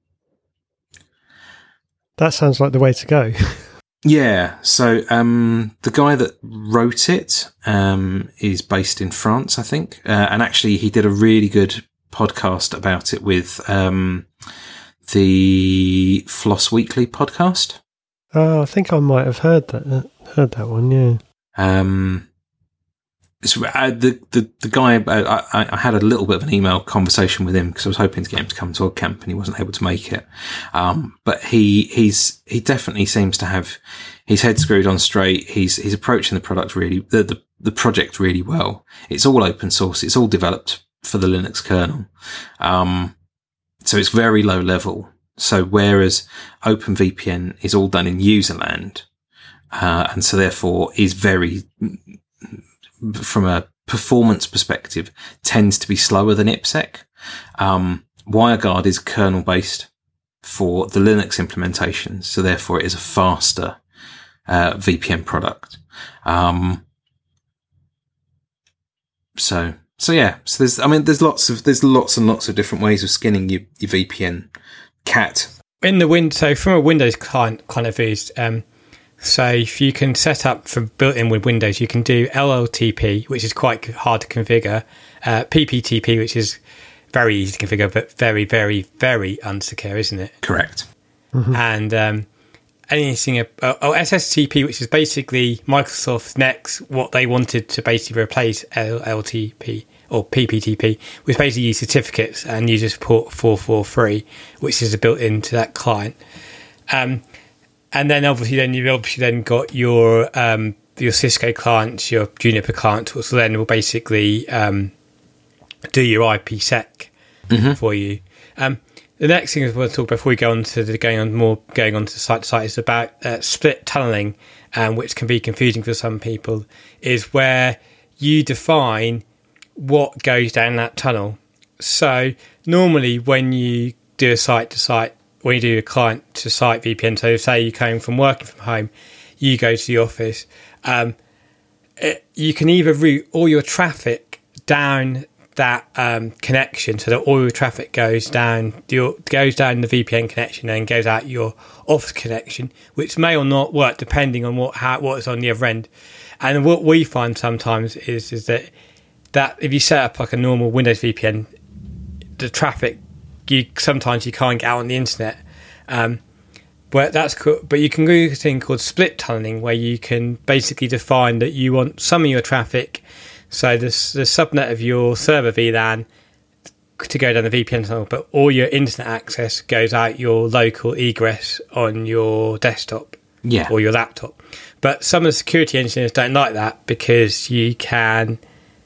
That sounds like the way to go. Yeah. So um, the guy that wrote it um, is based in France, I think. Uh, and actually, he did a really good podcast about it with um, the Floss Weekly podcast. Oh, I think I might have heard that. Uh, heard that one, yeah. Um, it's, uh, the, the the guy, uh, I, I had a little bit of an email conversation with him because I was hoping to get him to come to a camp and he wasn't able to make it. Um, but he he's he definitely seems to have his head screwed on straight. He's he's approaching the product really the, the the project really well. It's all open source. It's all developed for the Linux kernel, um, so it's very low level. So whereas OpenVPN is all done in user land, uh, and so therefore is very, from a performance perspective, tends to be slower than IPsec. Um, WireGuard is kernel based for the Linux implementations, so therefore it is a faster uh, V P N product. Um, so so yeah, so there's I mean there's lots of there's lots and lots of different ways of skinning your, your V P N cat. In the win, so from a Windows client kind of view, um, so if you can set up for built-in with Windows, you can do L L T P, which is quite hard to configure, uh, P P T P, which is very easy to configure, but very, very, very unsecure, isn't it? Correct. Mm-hmm. And um, anything, uh, oh, S S T P, which is basically Microsoft's next, what they wanted to basically replace L L T P or P P T P, which basically use certificates and uses port four forty-three, which is built into that client. Um, and then obviously, then you've obviously then got your um, your Cisco clients, your Juniper clients, which then will basically um, do your IPsec mm-hmm. for you. Um, the next thing I want to talk before we go on to the going on more going on to site to site is about uh, split tunneling, um, which can be confusing for some people. Is where you define what goes down that tunnel. So normally when you do a site to site, when you do a client to site V P N, so say you're coming from working from home, you go to the office, um, it, you can either route all your traffic down that um, connection, so that all your traffic goes down your, goes down the V P N connection and goes out your office connection, which may or not work depending on what how, what is on the other end. And what we find sometimes is is that that if you set up like a normal Windows V P N, the traffic, you sometimes you can't get out on the internet. Um, but that's cool. But you can do a thing called split tunneling, where you can basically define that you want some of your traffic, so the the subnet of your server V LAN, to go down the V P N tunnel, but all your internet access goes out your local egress on your desktop, yeah, or your laptop. But some of the security engineers don't like that because you can.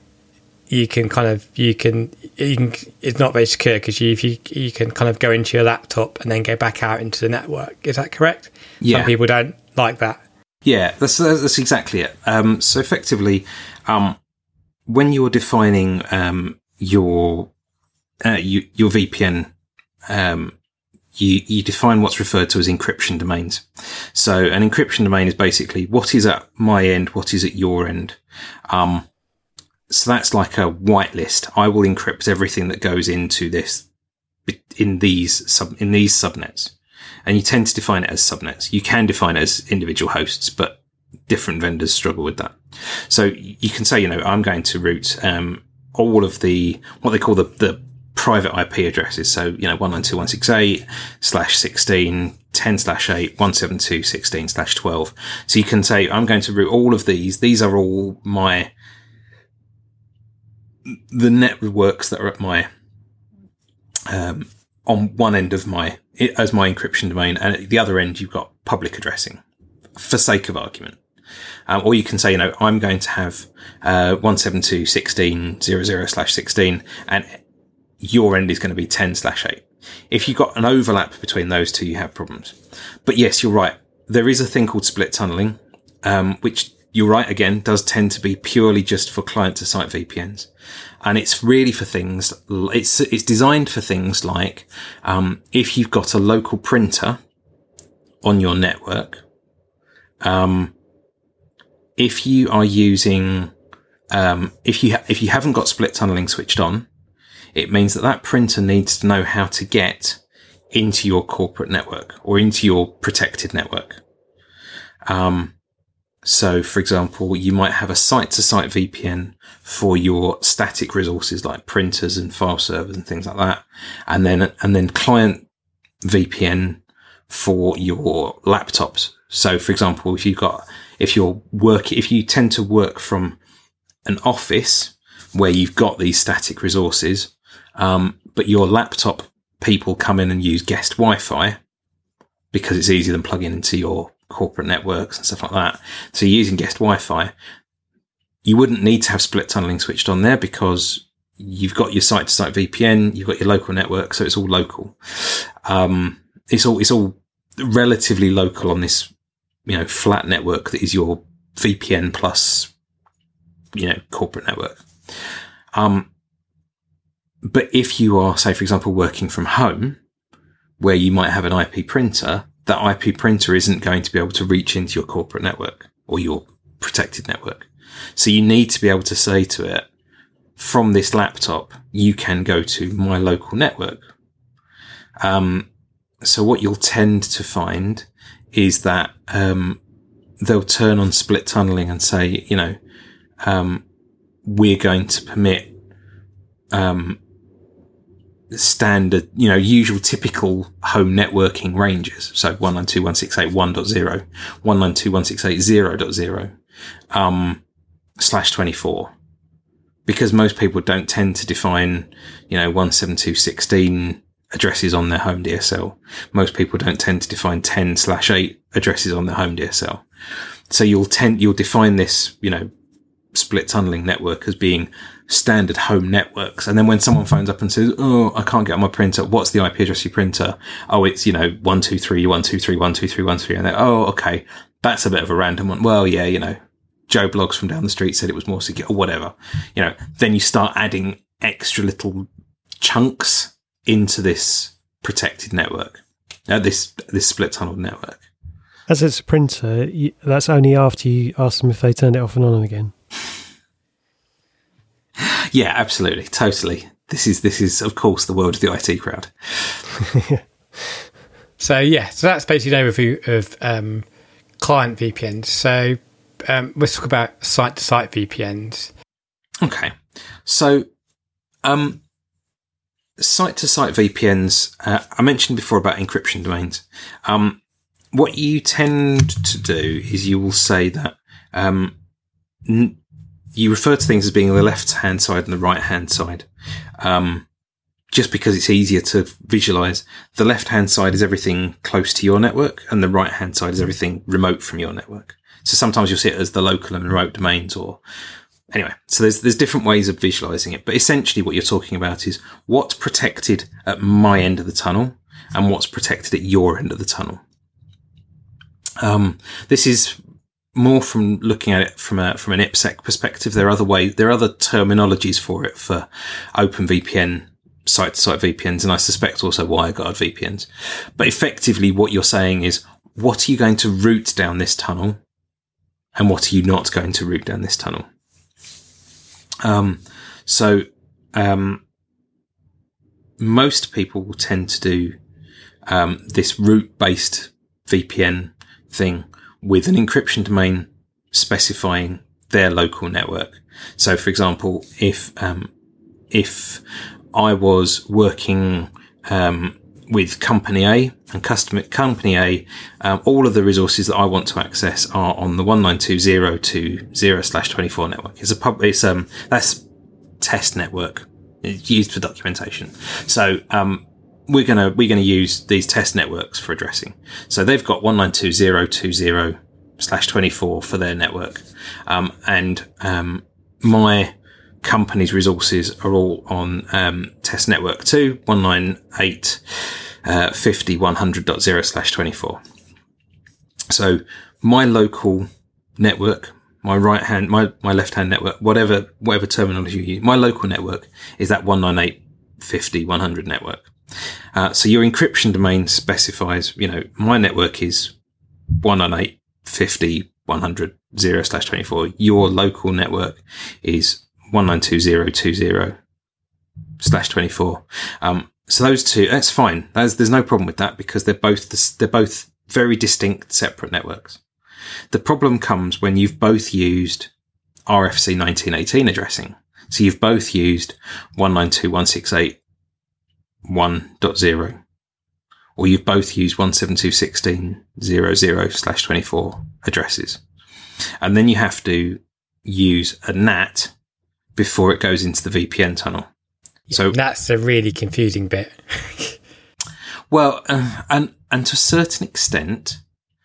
You can kind of you can you can it's not very secure because you if you you can kind of go into your laptop and then go back out into the network. Is that correct? Yeah. Some people don't like that. Yeah, that's that's exactly it. Um, so effectively, um, when you're defining um, your uh, you, your V P N, um, you you define what's referred to as encryption domains. So an encryption domain is basically what is at my end, what is at your end. Um, So that's like a whitelist. I will encrypt everything that goes into this, in these sub, in these subnets. And you tend to define it as subnets. You can define it as individual hosts, but different vendors struggle with that. So you can say, you know, I'm going to route, um, all of the, what they call the, the private I P addresses. So, you know, one ninety-two dot one sixty-eight slash sixteen, ten slash eight, one seventy-two dot sixteen slash twelve. So you can say, I'm going to route all of these. These are all my, the networks that are at my, um, on one end of my, as my encryption domain, and at the other end, you've got public addressing for sake of argument. Um, or you can say, you know, I'm going to have, uh, one seventy-two dot sixteen dot zero zero slash sixteen, and your end is going to be ten slash eight. If you've got an overlap between those two, you have problems. But yes, you're right. There is a thing called split tunneling, um, which you're right, again, does tend to be purely just for client-to-site V P Ns. And it's really for things, it's it's designed for things like um, if you've got a local printer on your network, um, if you are using, um, if you ha- if you haven't got split tunneling switched on, it means that that printer needs to know how to get into your corporate network or into your protected network. Um, so, for example, you might have a site-to-site V P N for your static resources like printers and file servers and things like that, and then and then client V P N for your laptops. So, for example, if you've got if you're work if you tend to work from an office where you've got these static resources, um, but your laptop people come in and use guest Wi-Fi because it's easier than plugging into your corporate networks and stuff like that. So you're using guest Wi-Fi. You wouldn't need to have split tunneling switched on there because you've got your site-to-site V P N, you've got your local network, so it's all local. Um, it's all it's all relatively local on this, you know, flat network that is your V P N plus, you know, corporate network. Um, but if you are, say, for example, working from home, where you might have an I P printer, that I P printer isn't going to be able to reach into your corporate network or your protected network. So you need to be able to say to it, from this laptop, you can go to my local network. Um, so what you'll tend to find is that um, they'll turn on split tunneling and say, you know, um, we're going to permit um, standard, you know, usual typical home networking ranges. So one ninety-two dot one sixty-eight dot one dot zero, one ninety-two dot one sixty-eight dot zero dot zero, um, slash twenty-four. Because most people don't tend to define, you know, one seventy-two dot sixteen addresses on their home D S L. Most people don't tend to define ten slash eight addresses on their home D S L. So you'll tend, you'll define this, you know, split tunneling network as being standard home networks. And then when someone phones up and says, oh, I can't get on my printer, what's the I P address of your printer? Oh, it's, you know, one two three, one two three, one two three, one two three. And they're, oh, okay, that's a bit of a random one. Well, yeah, you know, Joe Blogs from down the street said it was more secure or whatever. You know, then you start adding extra little chunks into this protected network, uh, this, this split tunnel network. As it's a printer, you, that's only after you ask them if they turned it off and on again. Yeah, absolutely. Totally. This is, this is, of course, the world of the I T crowd. So, yeah, so that's basically an overview of um, client V P Ns. So, um, let's talk about site-to-site V P Ns. Okay. So, um, site-to-site V P Ns, uh, I mentioned before about encryption domains. Um, what you tend to do is you will say that um, n- you refer to things as being the left-hand side and the right-hand side, um, just because it's easier to visualize. The left-hand side is everything close to your network, and the right-hand side is everything remote from your network. So sometimes you'll see it as the local and remote domains, or anyway. So there's there's different ways of visualizing it, but essentially what you're talking about is what's protected at my end of the tunnel and what's protected at your end of the tunnel. Um, this is more from looking at it from a, from an IPsec perspective. There are other ways, there are other terminologies for it for OpenVPN, site-to-site V P Ns, and I suspect also WireGuard V P Ns. But effectively what you're saying is, what are you going to route down this tunnel and what are you not going to route down this tunnel? Um, so, um, most people will tend to do, um, this route-based V P N thing with an encryption domain specifying their local network. So, for example, if um, if I was working um, with company A and customer company A, um, all of the resources that I want to access are on the one ninety-two dot zero dot zero slash twenty-four network. It's a pub. It's um that's test network. It's used for documentation. So um. We're gonna we're gonna use these test networks for addressing. So they've got one ninety-two dot zero dot twenty slash twenty-four for their network, um, and um, my company's resources are all on um, test network two one ninety-eight dot fifty dot one hundred dot zero slash twenty-four. So my local network, my right hand, my, my left hand network, whatever, whatever terminology you use, my local network is that one ninety-eight dot fifty dot one hundred network. Uh, so your encryption domain specifies, you know, my network is one ninety-eight dot fifty dot one hundred zero slash twenty-four. Your local network is one ninety-two dot zero dot twenty slash twenty-four. Um, so those two, that's fine. That's, there's no problem with that because they're both, the, they're both very distinct, separate networks. The problem comes when you've both used R F C nineteen eighteen addressing. So you've both used one ninety-two dot one sixty-eight dot one dot zero, or you've both used one seventy-two dot sixteen dot zero dot zero slash twenty-four addresses. And then you have to use a N A T before it goes into the V P N tunnel. So that's a really confusing bit. Well, uh, and, and to a certain extent,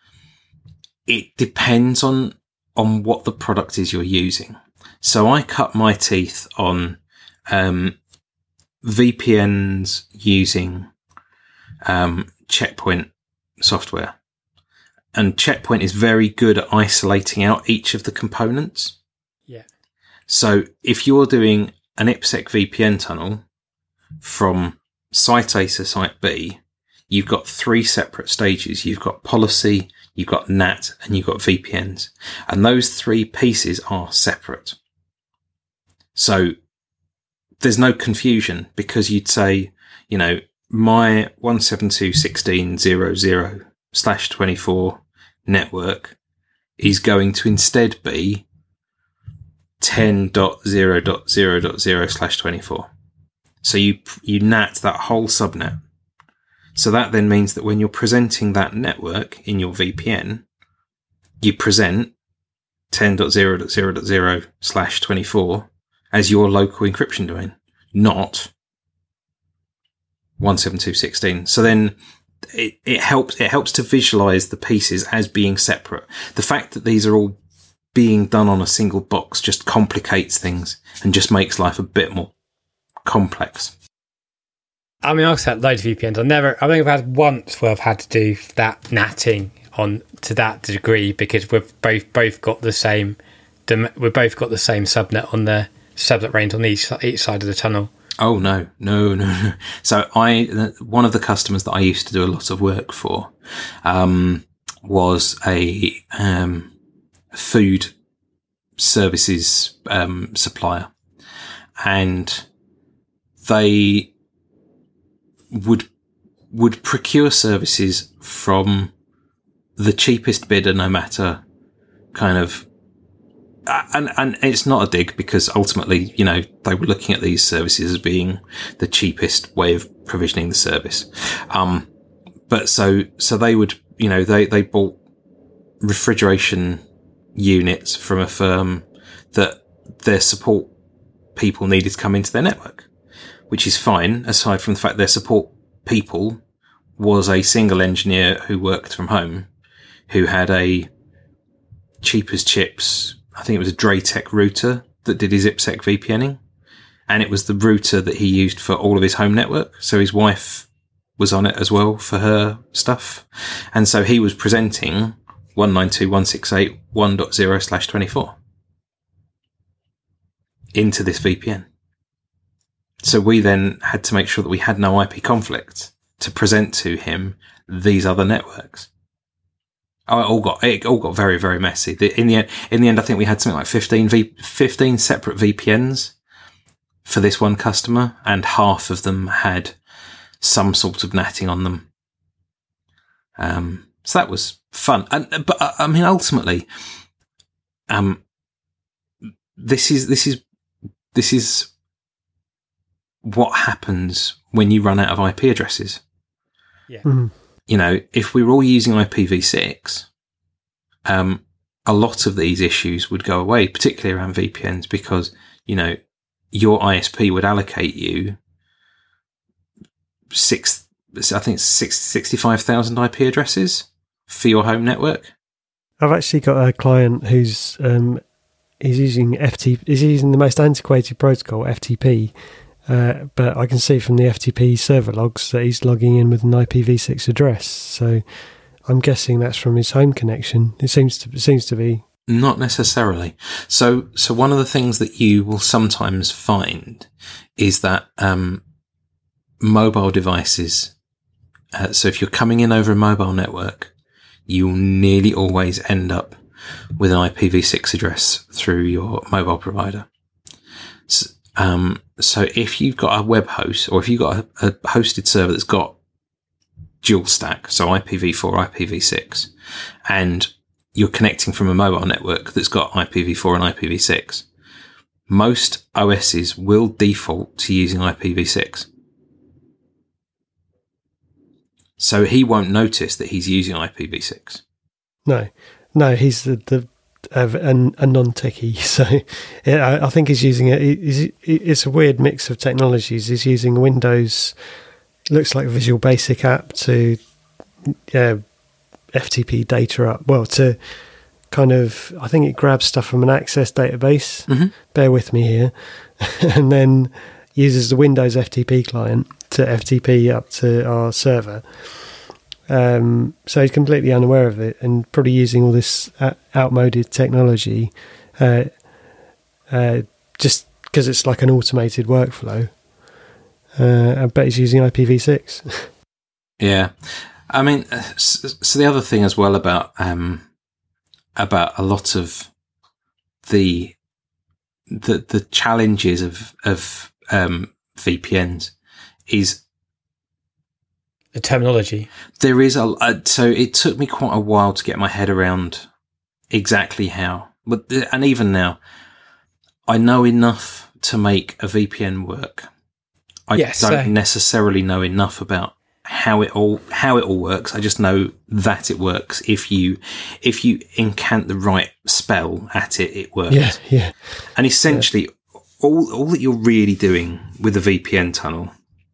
it depends on, on what the product is you're using. So I cut my teeth on, um, V P Ns using, um, Checkpoint software. And Checkpoint is very good at isolating out each of the components. Yeah. So if you're doing an IPsec V P N tunnel from site A to site B, you've got three separate stages. You've got policy, you've got N A T, and you've got V P Ns. And those three pieces are separate. So there's no confusion because you'd say, you know, my one seventy-two dot sixteen dot zero dot zero slash twenty-four network is going to instead be ten dot zero dot zero dot zero slash twenty-four. So you, you N A T that whole subnet. So that then means that when you're presenting that network in your V P N, you present ten dot zero dot zero dot zero slash twenty-four as your local encryption domain, not one seventy-two dot sixteen. So then it, it helps, it helps to visualize the pieces as being separate. The fact that these are all being done on a single box just complicates things and just makes life a bit more complex. I mean, I've set loads of V P Ns. I've never, I think I've had once where I've had to do that natting on to that degree because we've both both got the same, we've both got the same subnet on the subnet range on each each side of the tunnel. Oh no, no, no, no. So I, one of the customers that I used to do a lot of work for, um, was a um, food services um, supplier, and they would would procure services from the cheapest bidder, no matter kind of, and and it's not a dig because ultimately, you know, they were looking at these services as being the cheapest way of provisioning the service. Um, but so so they would, you know, they they bought refrigeration units from a firm that their support people needed to come into their network, which is fine, aside from the fact their support people was a single engineer who worked from home, who had a cheap as chips, I think it was a Draytech router that did his IPsec VPNing, and it was the router that he used for all of his home network. So his wife was on it as well for her stuff. And so he was presenting one ninety-two dot one sixty-eight dot one dot zero slash twenty-four into this V P N. So we then had to make sure that we had no I P conflict to present to him these other networks. Oh, it all got it all got very, very messy. The, in the end, in the end, I think we had something like fifteen, v, fifteen separate V P Ns for this one customer, and half of them had some sort of natting on them. Um, so that was fun. And but I mean, ultimately, um, this is this is this is what happens when you run out of I P addresses. Yeah. Mm-hmm. You know, if we were all using I P v six, um, a lot of these issues would go away, particularly around V P Ns, because, you know, your I S P would allocate you six, I think it's six, sixty-five thousand I P addresses for your home network. I've actually got a client who's um, he's using F T P, he's using the most antiquated protocol, F T P. Uh, but I can see from the F T P server logs that he's logging in with an I P v six address. So I'm guessing that's from his home connection. It seems to it seems to be Not necessarily. So, so one of the things that you will sometimes find is that um, mobile devices. Uh, so, if you're coming in over a mobile network, you'll nearly always end up with an I P v six address through your mobile provider. So, um, so if you've got a web host, or if you've got a, a hosted server that's got dual stack, so I P v four, I P v six, and you're connecting from a mobile network that's got I P v four and I P v six, most O Ss will default to using I P v six. So he won't notice that he's using I P v six. No, no, he's the, the uh, a, a non-techie. So yeah, I think he's using it. He's, it's a weird mix of technologies. He's using Windows, looks like a Visual Basic app to uh, F T P data up. Well, to kind of, I think it grabs stuff from an Access database. Mm-hmm. Bear with me here. And then uses the Windows F T P client to F T P up to our server. Um, so he's completely unaware of it and probably using all this uh, outmoded technology uh, uh, just because it's like an automated workflow. Uh, I bet he's using I P v six. Yeah. I mean, so the other thing as well about um, about a lot of the the the challenges of of um, V P Ns is the terminology. There is a, a so it took me quite a while to get my head around exactly how, but and even now, I know enough to make a V P N work. I yes, don't so. necessarily know enough about how it all how it all works. I just know that it works. If you if you incant the right spell at it, it works. Yeah, yeah. And essentially, yeah. all all that you're really doing with a V P N tunnel,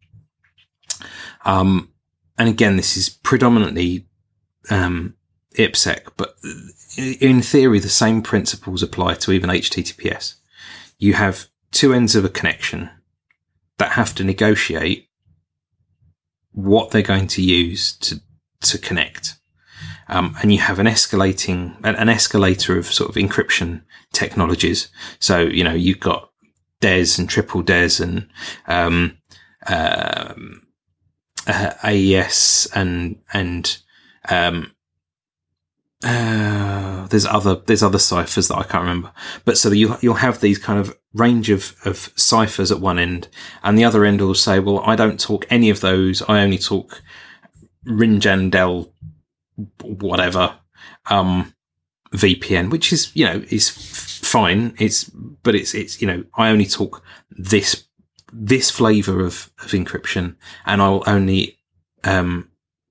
um, and again, this is predominantly um, IPsec, but in theory, the same principles apply to even H T T P S. You have two ends of a connection that have to negotiate what they're going to use to to connect, um, and you have an escalating an, an escalator of sort of encryption technologies. So you know you've got D E S and triple D E S and um, um, uh, A E S and and um, uh, there's other there's other ciphers that I can't remember. But so you you'll have these kind of range of, of ciphers at one end, and the other end will say, well, I don't talk any of those. I only talk Rinjandel, whatever, um, V P N, which is, you know, is fine. It's, but it's, it's, you know, I only talk this, this flavor of, of encryption, and I will only, um,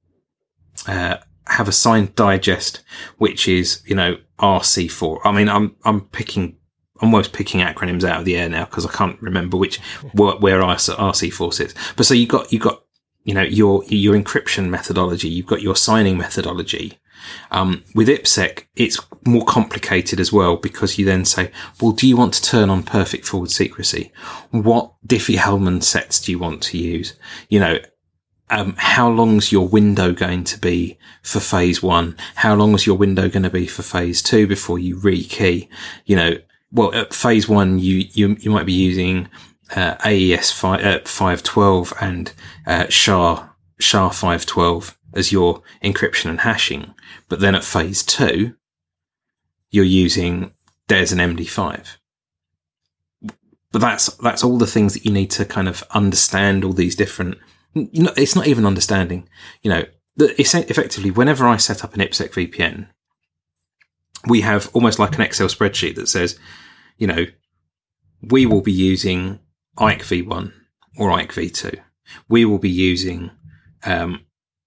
uh, have a signed digest, which is, you know, R C four. I mean, I'm, I'm picking, I'm almost picking acronyms out of the air now because I can't remember which where, where R C four sits. But so you got you got you know your your encryption methodology, you've got your signing methodology. Um, with IPsec, it's more complicated as well because you then say, well, do you want to turn on perfect forward secrecy? What Diffie-Hellman sets do you want to use? You know, um, how long's your window going to be for phase one? How long is your window going to be for phase two before you rekey? You know. Well, at phase one, you, you, you might be using, uh, A E S five twelve and, uh, S H A, S H A five twelve as your encryption and hashing. But then at phase two, you're using D E S and M D five. But that's, that's all the things that you need to kind of understand all these different, you know, it's not even understanding, you know, the, effectively, whenever I set up an IPsec V P N, we have almost like an Excel spreadsheet that says, you know, we will be using I C V one or I C V two. We will be using um,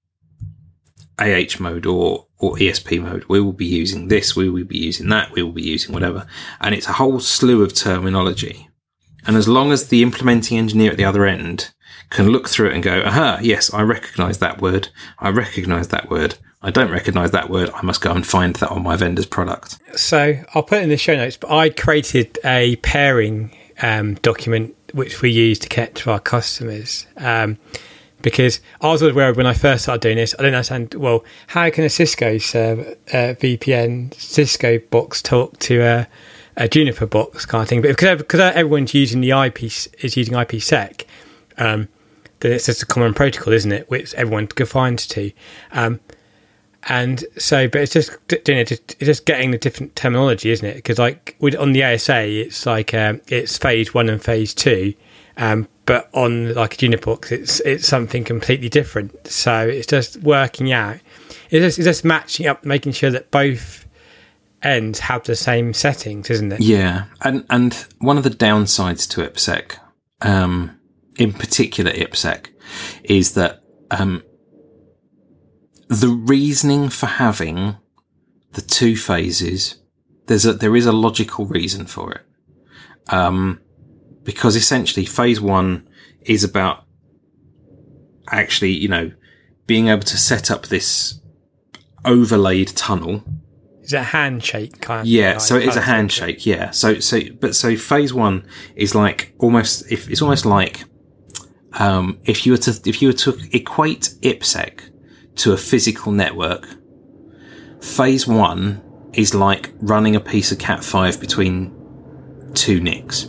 A H mode or, or E S P mode. We will be using this. We will be using that. We will be using whatever. And it's a whole slew of terminology. And as long as the implementing engineer at the other end can look through it and go, aha, yes, I recognize that word. I recognize that word. I don't recognise that word. I must go and find that on my vendor's product. So I'll put it in the show notes, but I created a pairing um, document which we use to connect to our customers. Um, because I was aware when I first started doing this, I didn't understand, well, how can a Cisco server, uh, V P N, Cisco box talk to a, a Juniper box kind of thing? But because, because everyone's using the I P, is using IPsec, um, then it's just a common protocol, isn't it, which everyone defines to. Um, and so, but it's just, you know, just, it's just getting the different terminology, isn't it? Because like with, on the A S A, it's like um, it's phase one and phase two, um, but on like a Juniper box, it's it's something completely different. So it's just working out. It's just, it's just matching up, making sure that both ends have the same settings, isn't it? Yeah, and and one of the downsides to IPsec, um, in particular IPsec, is that um, the reasoning for having the two phases, there's a there is a logical reason for it, um, because essentially phase one is about actually, you know, being able to set up this overlaid tunnel. Is it a handshake kind of yeah thing? So it is a handshake. Yeah. So so but so phase one is like almost if it's almost like um, if you were to if you were to equate IPsec to a physical network, phase one is like running a piece of Cat five between two N I Cs.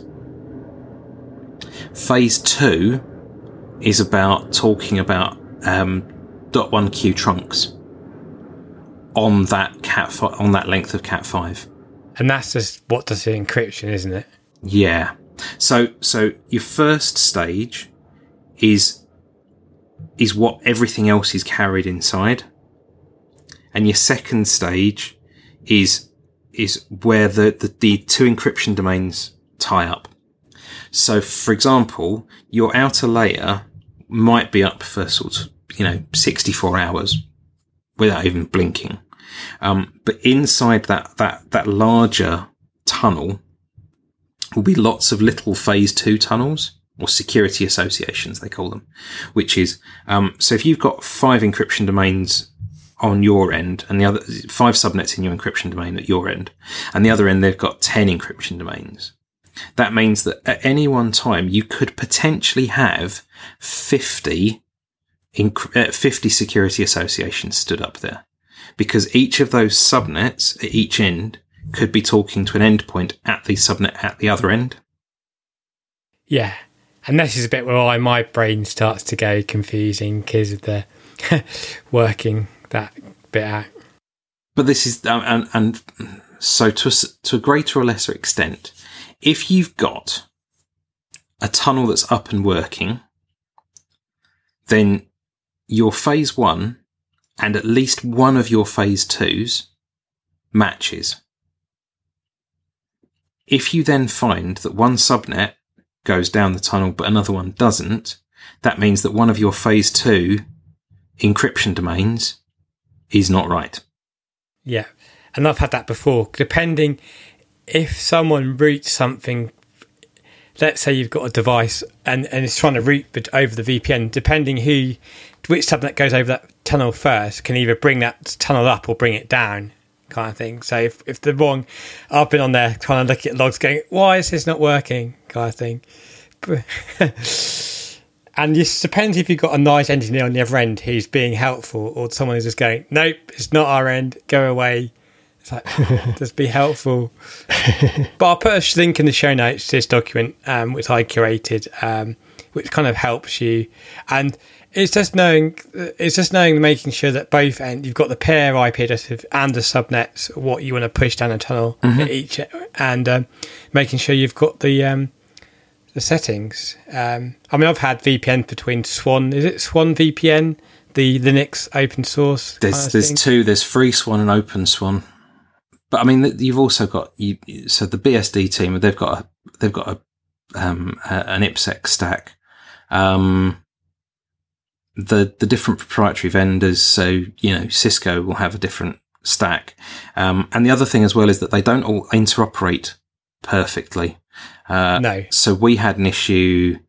Phase two is about talking about um, dot one Q trunks on that cat fi- on that length of Cat five, and that's just what does the encryption, isn't it? Yeah. So so your first stage is is what everything else is carried inside, and your second stage is is where the the, the two encryption domains tie up. So, for example, your outer layer might be up for sort of, you know, sixty-four hours without even blinking. Um, but inside that, that, that larger tunnel will be lots of little phase two tunnels, or security associations, they call them, which is, um, so if you've got five encryption domains on your end and the other five subnets in your encryption domain at your end, and the other end, they've got ten encryption domains. That means that at any one time, you could potentially have fifty, inc- uh, fifty security associations stood up there, because each of those subnets at each end could be talking to an endpoint at the subnet at the other end. Yeah. And this is a bit where I, my brain starts to go confusing because of the working that bit out. But this is, um, and, and so to a, to a greater or lesser extent, if you've got a tunnel that's up and working, then your phase one and at least one of your phase twos matches. If you then find that one subnet goes down the tunnel but another one doesn't, that means that one of your phase two encryption domains is not right. Yeah. And I've had that before. Depending if someone routes something, let's say you've got a device and, and it's trying to route over the V P N, depending who, which subnet goes over that tunnel first can either bring that tunnel up or bring it down, kind of thing. So if, if the wrong, I've been on there trying to look at logs going, why is this not working, kind of thing. And it depends if you've got a nice engineer on the other end who's being helpful, or someone who's just going, nope, it's not our end, go away. It's like, just be helpful. But I'll put a link in the show notes to this document, um, which I curated, um, which kind of helps you. And it's just knowing, it's just knowing, making sure that both end, you've got the pair I P addresses and the subnets, what you want to push down a tunnel mm-hmm. at each, and um, making sure you've got the um, the settings. Um, I mean, I've had V P N between Swan. Is it Swan V P N, the Linux open source? There's kind of there's thing? two. There's Free Swan and Open Swan. But I mean, you've also got you. So the B S D team, they've got a they've got a um, a, an IPsec stack. Um, the the different proprietary vendors, so you know, Cisco will have a different stack. Um, and the other thing as well is that they don't all interoperate perfectly. Uh, no. So we had an issue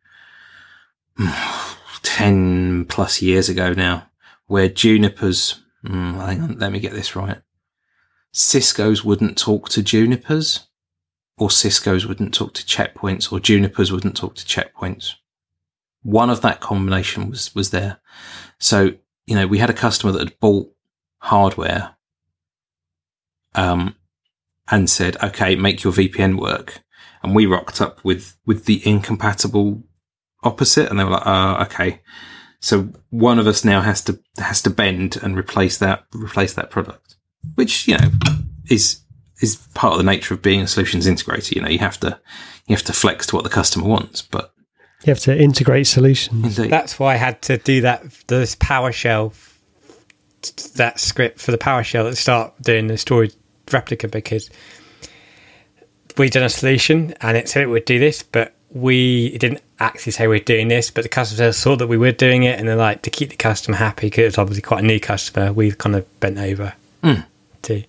ten plus years ago now, where Juniper's. Mm, hang on, let me get this right. Cisco's wouldn't talk to Juniper's, or Cisco's wouldn't talk to checkpoints, or Juniper's wouldn't talk to checkpoints. one of that combination was, was there. So, you know, we had a customer that had bought hardware, um, and said, okay, make your V P N work. And we rocked up with, with the incompatible opposite. And they were like, oh, okay. So one of us now has to, has to bend and replace that, replace that product, which, you know, is, is part of the nature of being a solutions integrator. You know, you have to, you have to flex to what the customer wants, but you have to integrate solutions. Indeed. That's why I had to do that, this PowerShell, that script for the PowerShell to start doing the storage replica, because we'd done a solution and it said it would do this, but we it didn't actually say we're doing this, but the customer saw that we were doing it, and they're like, to keep the customer happy, because it's obviously quite a new customer, we've kind of bent over mm. to.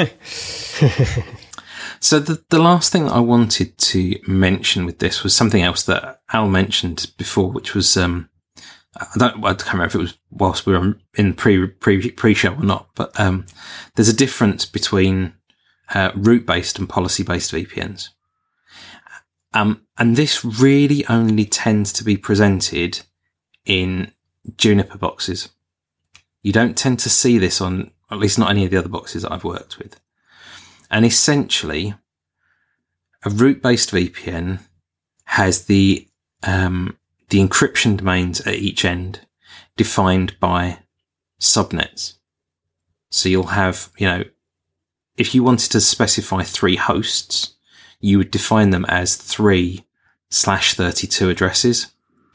So the, the last thing that I wanted to mention with this was something else that Al mentioned before, which was, um, I don't, I can't remember if it was whilst we were in pre, pre, pre-show or not, but, um, there's a difference between, uh, route-based and policy-based V P Ns. Um, and this really only tends to be presented in Juniper boxes. You don't tend to see this on, at least not any of the other boxes that I've worked with. And essentially, a route-based V P N has the um, the encryption domains at each end defined by subnets. So you'll have, you know, if you wanted to specify three hosts, you would define them as three slash thirty-two addresses.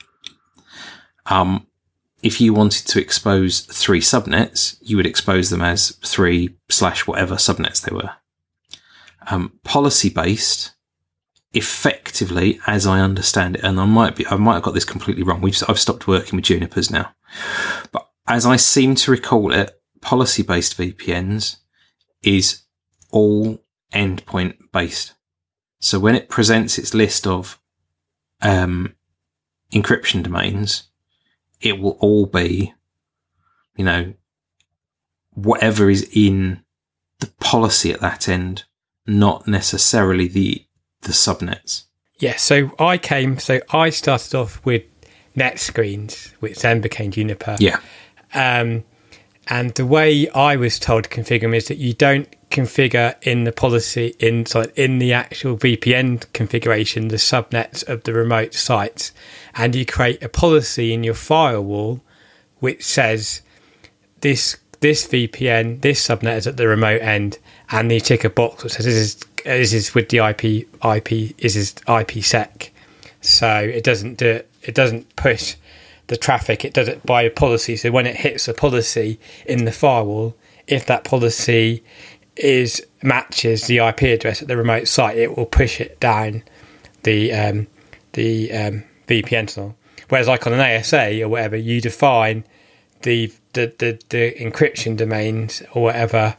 Um, if you wanted to expose three subnets, you would expose them as three slash whatever subnets they were. Um, policy-based, effectively, as I understand it, and I might be, I might have got this completely wrong. We've, I've stopped working with Junipers now, but as I seem to recall it, policy-based V P Ns is all endpoint based. So when it presents its list of um, encryption domains, it will all be, you know, whatever is in the policy at that end, not necessarily the the subnets. Yeah, so I came, so I started off with NetScreens, which then became Juniper. Yeah. Um, and the way I was told to configure them is that you don't configure in the policy, in sorry, in the actual V P N configuration, the subnets of the remote sites. And you create a policy in your firewall which says this this V P N, this subnet is at the remote end, and you tick a box that says this is this is with the I P I P this is IPsec. So it doesn't do it, it doesn't push the traffic, it does it by a policy. So when it hits a policy in the firewall, if that policy is matches the I P address at the remote site, it will push it down the um, the um, V P N tunnel. Whereas like on an A S A or whatever, you define the the, the, the encryption domains or whatever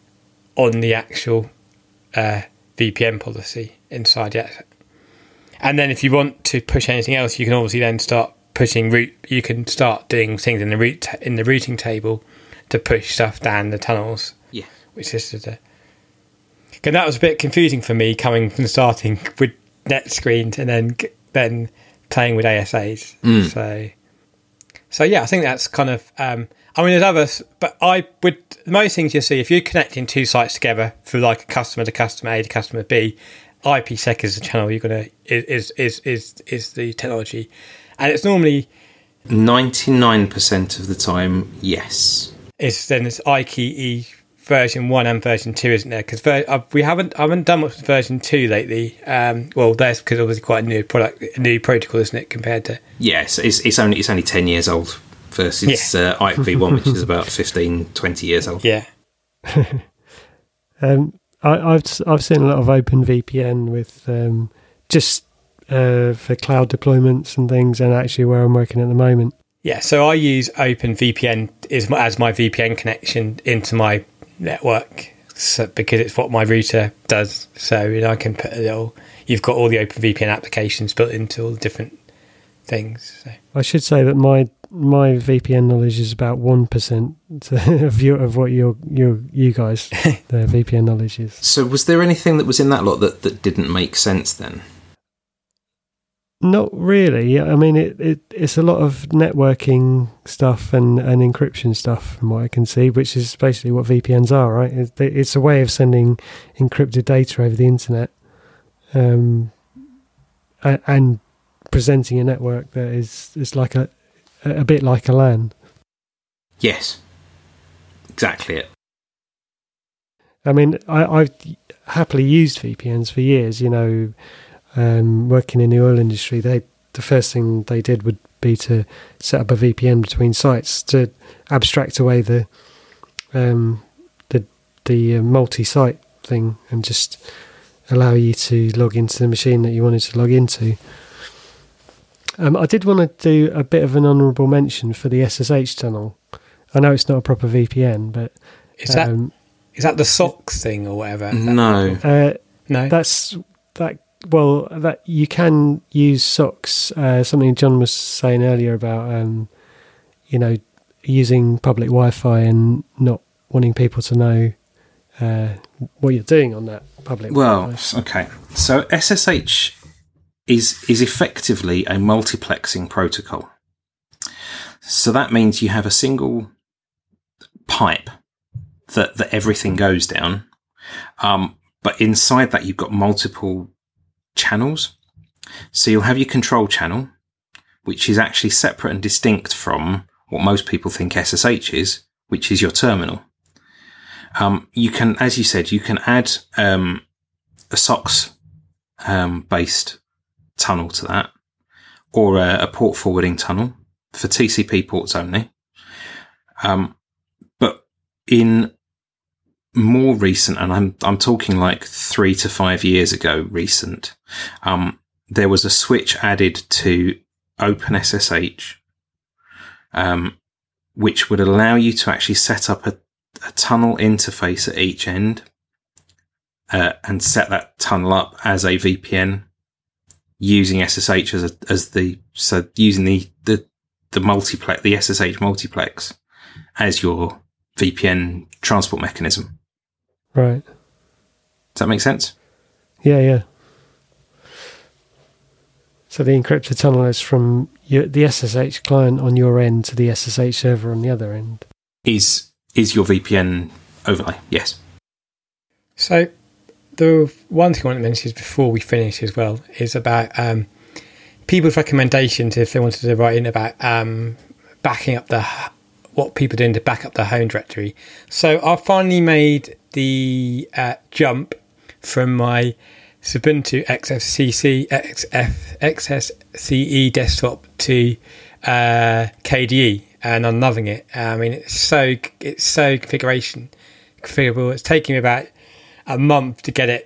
on the actual uh, V P N policy inside the asset. And then if you want to push anything else, you can obviously then start pushing route. You can start doing things in the route ta- in the routing table to push stuff down the tunnels. Yeah, which is the. And that was a bit confusing for me coming from starting with NetScreens and then then playing with A S As. Mm. So, so yeah, I think that's kind of. Um, I mean, there's others, but I would most things you see if you're connecting two sites together through like a customer to customer A to customer B, IPsec is the channel you're gonna is is is is the technology, and it's normally ninety-nine percent of the time, yes. It's then it's I K E version one and version two, isn't there? Because ver- uh, we haven't I haven't done much with version two lately. Um, well, that's because obviously quite a new product, a new protocol, isn't it? Compared to yes, it's it's only it's only ten years old versus yeah. uh, I P v one, which is about fifteen, twenty years old. Yeah. um, I, I've I've seen a lot of OpenVPN with um, just uh, for cloud deployments and things, and actually where I'm working at the moment. Yeah, so I use OpenVPN as my, as my V P N connection into my network, so, because it's what my router does. So you know, I can put a little. You've got all the OpenVPN applications built into all the different things. So. I should say that my my V P N knowledge is about one percent of your of what your your you guys the V P N knowledge is. So was there anything that was in that lot that, that didn't make sense then? Not really. I mean, it, it it's a lot of networking stuff and, and encryption stuff, from what I can see, which is basically what V P Ns are, right? It, it's a way of sending encrypted data over the internet, um, and, and presenting a network that is is like a a bit like a LAN. Yes, exactly it. I mean, I, I've happily used V P Ns for years. You know. Um, working in the oil industry, they the first thing they did would be to set up a V P N between sites to abstract away the um, the the uh, multi-site thing and just allow you to log into the machine that you wanted to log into. Um, I did want to do a bit of an honourable mention for the S S H tunnel. I know it's not a proper V P N, but is that um, is that the socks thing or whatever? No, uh, no, that's that. Well, that you can use socks. Uh, something John was saying earlier about, um, you know, using public Wi-Fi and not wanting people to know uh, what you're doing on that public well, Wi-Fi. okay. So S S H is is effectively a multiplexing protocol. So that means you have a single pipe that that everything goes down, um, but inside that you've got multiple channels. So you'll have your control channel, which is actually separate and distinct from what most people think S S H is, which is your terminal. Um, you can, as you said, you can add um, a SOCKS um, based tunnel to that, or a, a port forwarding tunnel for T C P ports only. Um, but in more recent, and I'm I'm talking like three to five years ago recent, um, there was a switch added to OpenSSH, um, which would allow you to actually set up a, a tunnel interface at each end, uh, and set that tunnel up as a V P N using S S H as a, as the so using the the the multiplex the S S H multiplex as your V P N transport mechanism. Right. Does that make sense? Yeah, yeah. So the encrypted tunnel is from your, the S S H client on your end to the S S H server on the other end. Is is your V P N overlay? Yes. So the one thing I want to mention is before we finish as well is about um, people's recommendations if they wanted to write in about um, backing up the what people are doing to back up the home directory. So I finally made the uh, jump from my Ubuntu X F C C X F X S C E desktop to uh, K D E, and I'm loving it. I mean, it's so it's so configuration configurable. It's taking me about a month to get it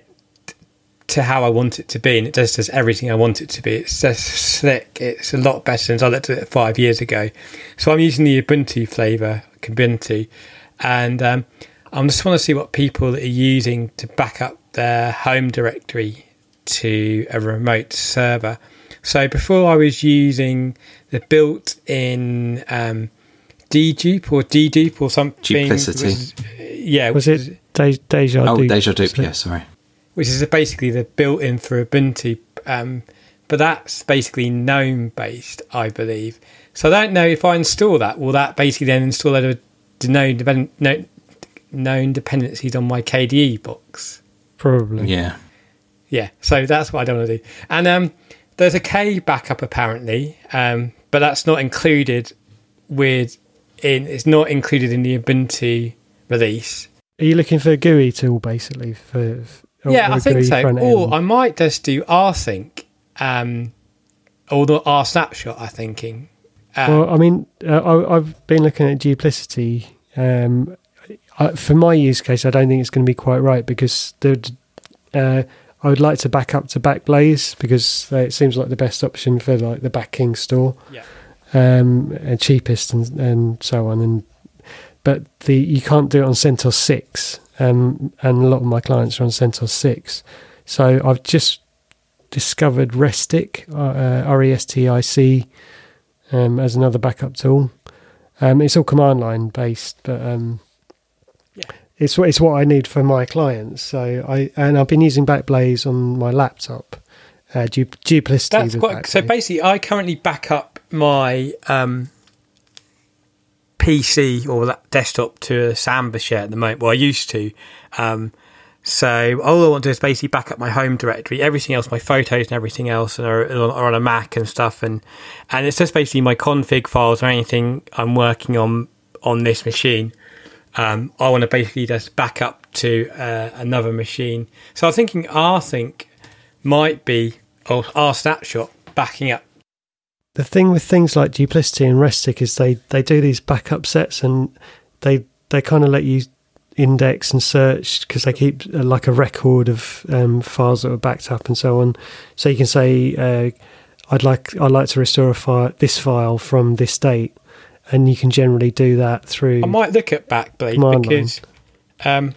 to how I want it to be, and it just does everything I want it to be. It's just slick. It's a lot better than I looked at it five years ago. So I'm using the Ubuntu flavour, Ubuntu, and um, I just want to see what people are using to back up their home directory to a remote server. So before I was using the built-in um, dedupe or dedupe or something. Duplicity. Was, yeah. Was it De- Deja Oh, Dupe? Deja Dupe, yeah, sorry. Which is basically the built-in for Ubuntu. Um, but that's basically GNOME-based, I believe. So I don't know if I install that, will that basically then install a load of known, known dependencies on my K D E box? Probably. Yeah. Yeah, so that's what I don't want to do. And um, there's a K backup apparently, um, but that's not included with in. It's not included in the Ubuntu release. Are you looking for a G U I tool basically? For, for yeah, I think so. Or end? I might just do rsync, um, or the rsnapshot. I'm thinking. Um, Well, I mean, uh, I, I've been looking at duplicity. Um, I, for my use case, I don't think it's going to be quite right because the. Uh, I would like to back up to Backblaze because it seems like the best option for like the backing store, yeah. um, and cheapest and, and so on. And but the you can't do it on CentOS six, um, and a lot of my clients are on CentOS six. So I've just discovered Restic, uh, R E S T I C, um, as another backup tool. Um, it's all command line based, but um, Yeah. It's it's what I need for my clients. So I and I've been using Backblaze on my laptop, Uh, du- duplicity. That's quite. So basically, I currently back up my um, P C or that desktop to a Samba share at the moment. Well, I used to. Um, so all I want to do is basically back up my home directory. Everything else, my photos and everything else, are, are on a Mac and stuff. And and it's just basically my config files or anything I'm working on on this machine. Um, I want to basically just back up to uh, another machine. So I was thinking rsync might be, or rsnapshot backing up. The thing with things like Duplicity and Restic is they, they do these backup sets, and they they kind of let you index and search because they keep uh, like a record of um, files that are backed up and so on. So you can say, uh, I'd like I'd like to restore a file, this file from this date, and you can generally do that through. I might look at Backblaze because um,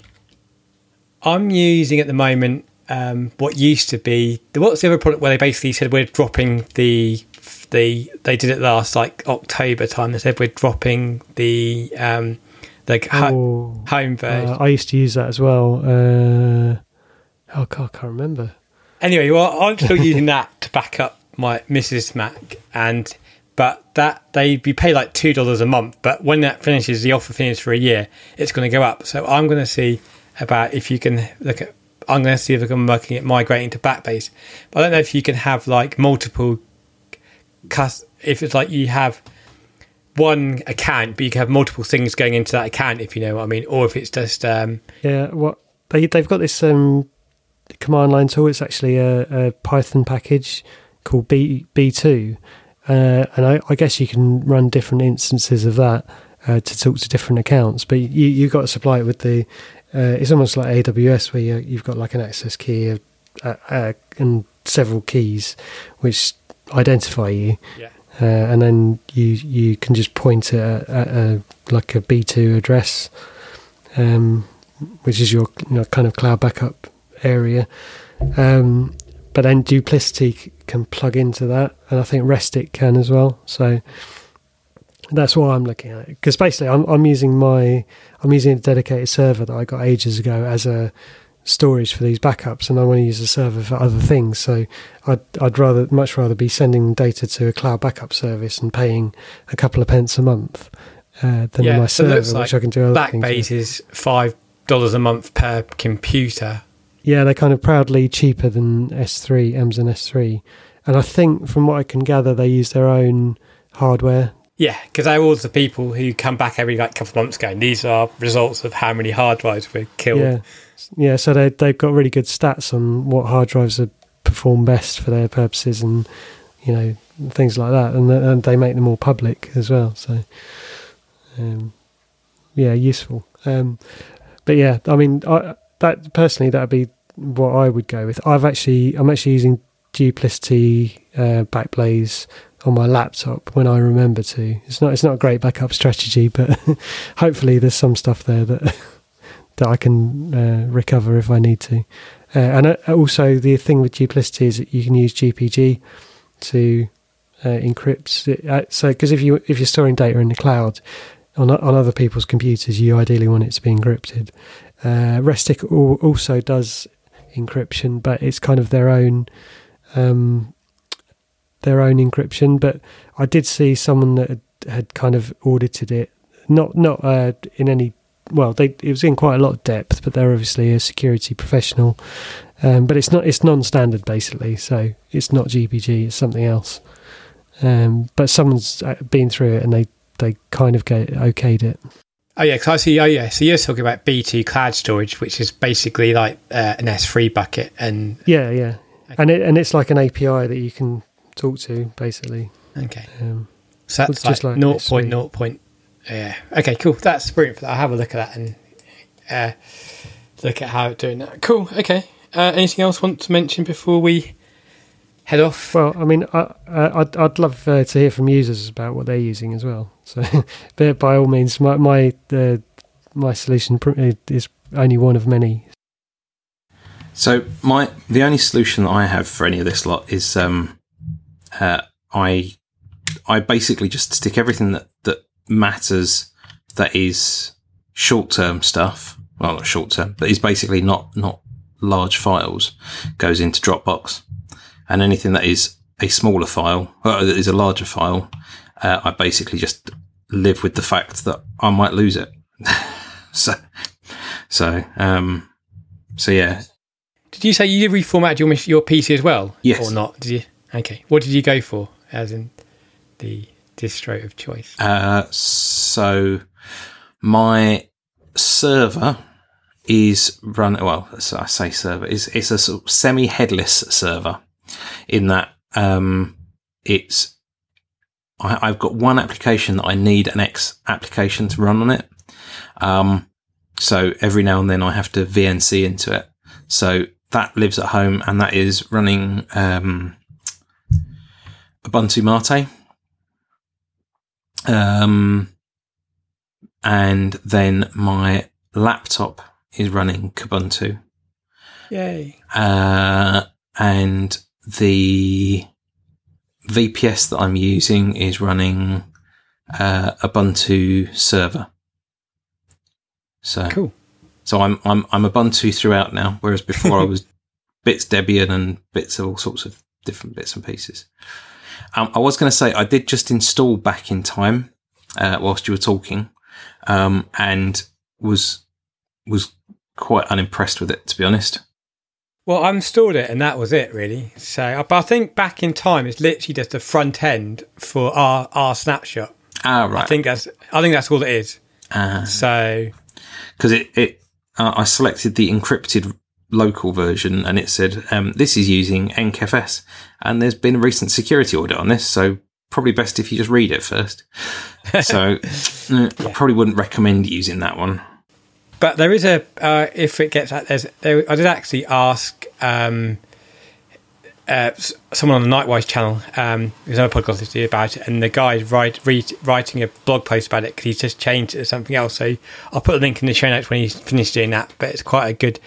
I'm using at the moment um, what used to be the what's the other product where they basically said we're dropping the the they did it last like October time. They said we're dropping the um, the ho- oh, home version. Uh, I used to use that as well. Uh, oh God, I can't remember. Anyway, well, I'm still using that to back up my Missus Mac, and but that they you pay like two dollars a month. But when that finishes, the offer finishes for a year, it's going to go up. So I'm going to see about if you can look at. I'm going to see if I'm looking at migrating to Backblaze. But I don't know if you can have like multiple. If it's like you have one account, but you can have multiple things going into that account, if you know what I mean, or if it's just um, yeah. What they they've got this um, command line tool. It's actually a, a Python package called B B2, uh, and I, I guess you can run different instances of that uh, to talk to different accounts. But you you've got to supply it with the. Uh, it's almost like A W S where you, you've got like an access key uh, uh, and several keys which identify you, yeah. uh, and then you you can just point at, at a like a B two address, um, which is your you know, kind of cloud backup area. Um, but then Duplicity can plug into that, and I think Restic can as well. So that's what I'm looking at, because basically I'm I'm using my I'm using a dedicated server that I got ages ago as a storage for these backups, and I want to use the server for other things. So I'd I'd rather much rather be sending data to a cloud backup service and paying a couple of pence a month uh, than yeah, my so server, like which I can do other things. Backblaze is five dollars a month per computer. Yeah, they're kind of proudly cheaper than S three, Amazon S three, and I think from what I can gather, they use their own hardware. Yeah, because they're all the people who come back every like couple of months going, these are results of how many hard drives were killed. Yeah, yeah. So they they've got really good stats on what hard drives are perform best for their purposes, and you know things like that, and, and they make them all public as well. So, um, yeah, useful. Um, but yeah, I mean, I, that personally, that'd be what I would go with. I've actually, I'm actually using Duplicity uh, Backblaze on my laptop when I remember to. It's not it's not a great backup strategy, but hopefully there's some stuff there that that I can uh, recover if I need to. Uh, and uh, also the thing with Duplicity is that you can use G P G to uh, encrypt it. Uh, so because if you if you're storing data in the cloud on on other people's computers, you ideally want it to be encrypted. Uh, Restic also does encryption, but it's kind of their own. Um, their own encryption, but I did see someone that had, had kind of audited it, not not uh, in any well they it was in quite a lot of depth, but they're obviously a security professional, um, but it's not it's non-standard basically, so it's not G P G, it's something else, um, but someone's been through it and they they kind of get okayed it. Oh yeah, because I see. Oh yeah, so you're talking about B two cloud storage, which is basically like uh, an S three bucket, and yeah yeah okay. and it and it's like an A P I that you can talk to basically. Okay. Um, so that's like, like zero point zero point. Yeah. Okay, cool. That's brilliant for that. I'll have a look at that and uh, look at how it's doing that. Cool. Okay. Uh, anything else you want to mention before we head off? Well, I mean, I, I'd, I'd love uh, to hear from users about what they're using as well. So, but by all means, my my, uh, my solution is only one of many. So my the only solution that I have for any of this lot is um, uh, I I basically just stick everything that, that matters that is short term stuff. Well, not short term, but is basically not not large files, goes into Dropbox. and anything that is a smaller file, or that is a larger file, uh, I basically just live with the fact that I might lose it. so, so, um, so yeah. Did you say you reformatted your your P C as well? Yes. Or not? Did you? Okay. What did you go for, as in the distro of choice? Uh, so my server is run. Well, so I say server is it's a sort of semi-headless server, in that um, it's I, I've got one application that I need an X application to run on it. Um, so every now and then I have to V N C into it. So that lives at home, and that is running um, Ubuntu Mate. Um, and then my laptop is running Kubuntu. Yay. Uh, and the V P S that I'm using is running uh, Ubuntu Server. So cool. So I'm I'm I'm Ubuntu throughout now, whereas before I was bits Debian and bits of all sorts of different bits and pieces. Um, I was going to say I did just install Back in Time uh, whilst you were talking, um, and was was quite unimpressed with it, to be honest. Well, I installed it, and that was it, really. So, but I think Back in Time is literally just a front end for our our snapshot. Ah, right. I think that's I think that's all it is. Ah. So, because it it uh, I selected the encrypted local version, and it said um, this is using N C F S, and there's been a recent security audit on this, so probably best if you just read it first. So uh, yeah. I probably wouldn't recommend using that one. But there is a uh, if it gets there's there, I did actually ask um, uh, someone on the Nightwise channel, um, there's another podcast I did about it, and the guy's write, read, writing a blog post about it because he's just changed it to something else. So I'll put a link in the show notes when he's finished doing that. But it's quite a good.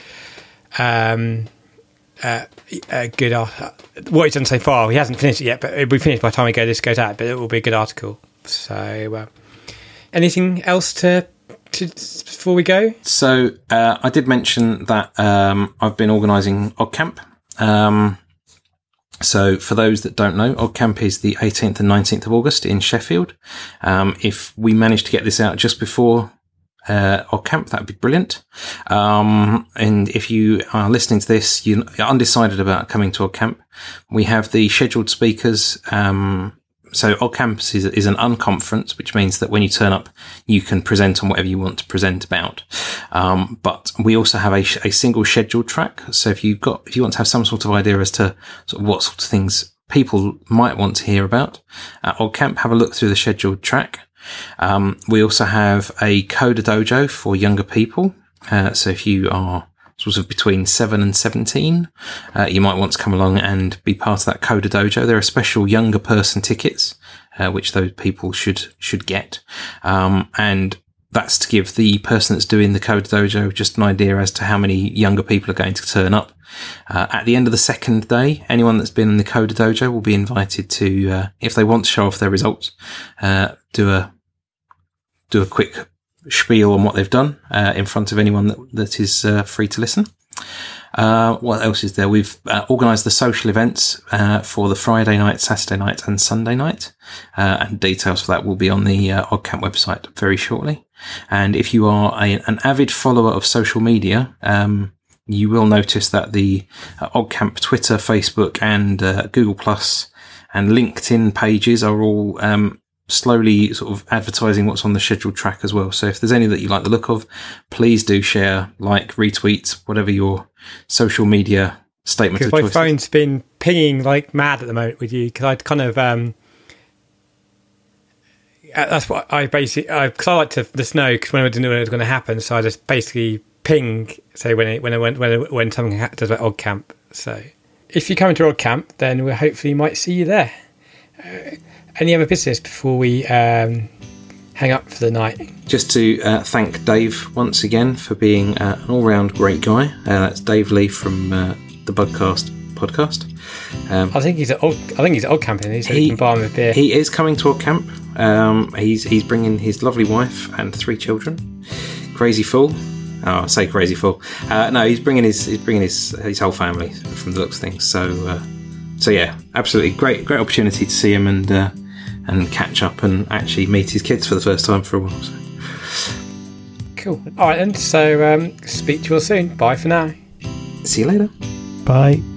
Um, uh, a good uh, what he's done so far. He hasn't finished it yet, but it'll be finished by the time we go this goes out. But it will be a good article. So, uh, anything else to, to before we go? So uh, I did mention that um, I've been organising OggCamp. Um, so for those that don't know, OggCamp is the eighteenth and nineteenth of August in Sheffield. Um, if we manage to get this out just before Uh, OggCamp, that would be brilliant. Um, and if you are listening to this, you're undecided about coming to OggCamp, we have the scheduled speakers. Um, so OggCamp is, is an unconference, which means that when you turn up, you can present on whatever you want to present about. Um, but we also have a, a single scheduled track. So if you've got, if you want to have some sort of idea as to sort of what sort of things people might want to hear about at OggCamp, have a look through the scheduled track. Um, we also have a Coder Dojo for younger people. Uh, so if you are sort of between seven and seventeen, uh, you might want to come along and be part of that Coder Dojo. There are special younger person tickets, uh, which those people should, should get. Um, and that's to give the person that's doing the Coder Dojo just an idea as to how many younger people are going to turn up. Uh, at the end of the second day, anyone that's been in the Coder Dojo will be invited to, uh, if they want to show off their results, uh, do a, do a quick spiel on what they've done uh, in front of anyone that, that is uh, free to listen. Uh, what else is there? We've uh, organised the social events uh, for the Friday night, Saturday night and Sunday night. Uh, and details for that will be on the uh, OggCamp website very shortly. And if you are a, an avid follower of social media, um, you will notice that the uh, OggCamp Twitter, Facebook and uh, Google Plus and LinkedIn pages are all um, slowly sort of advertising what's on the scheduled track as well. So if there's any that you like the look of, please do share, like, retweet, whatever your social media statement of choice. Because my phone's been pinging like mad at the moment with you, because I'd kind of um that's what I basically because I, I like to the snow because when I didn't know when it was going to happen, so I just basically ping say when it, when I went when it, when something does about OggCamp. So if you come to OggCamp, then we hopefully might see you there. Uh, Any other business before we um, hang up for the night? Just to uh, thank Dave once again for being uh, an all-round great guy. Uh, that's Dave Lee from uh, the Budcast podcast. Um, I think he's at Ogg, I think he's at OggCamp, isn't he? So he, you can buy him a beer. He is coming to OggCamp. Um, he's he's bringing his lovely wife and three children. Crazy fool. Oh, I say crazy fool. Uh, no, he's bringing his he's bringing his his whole family from the looks of things. So. Uh, so yeah, absolutely great, great opportunity to see him and uh, and catch up and actually meet his kids for the first time for a while. So. Cool. All right, then. So um, speak to you all soon. Bye for now. See you later. Bye.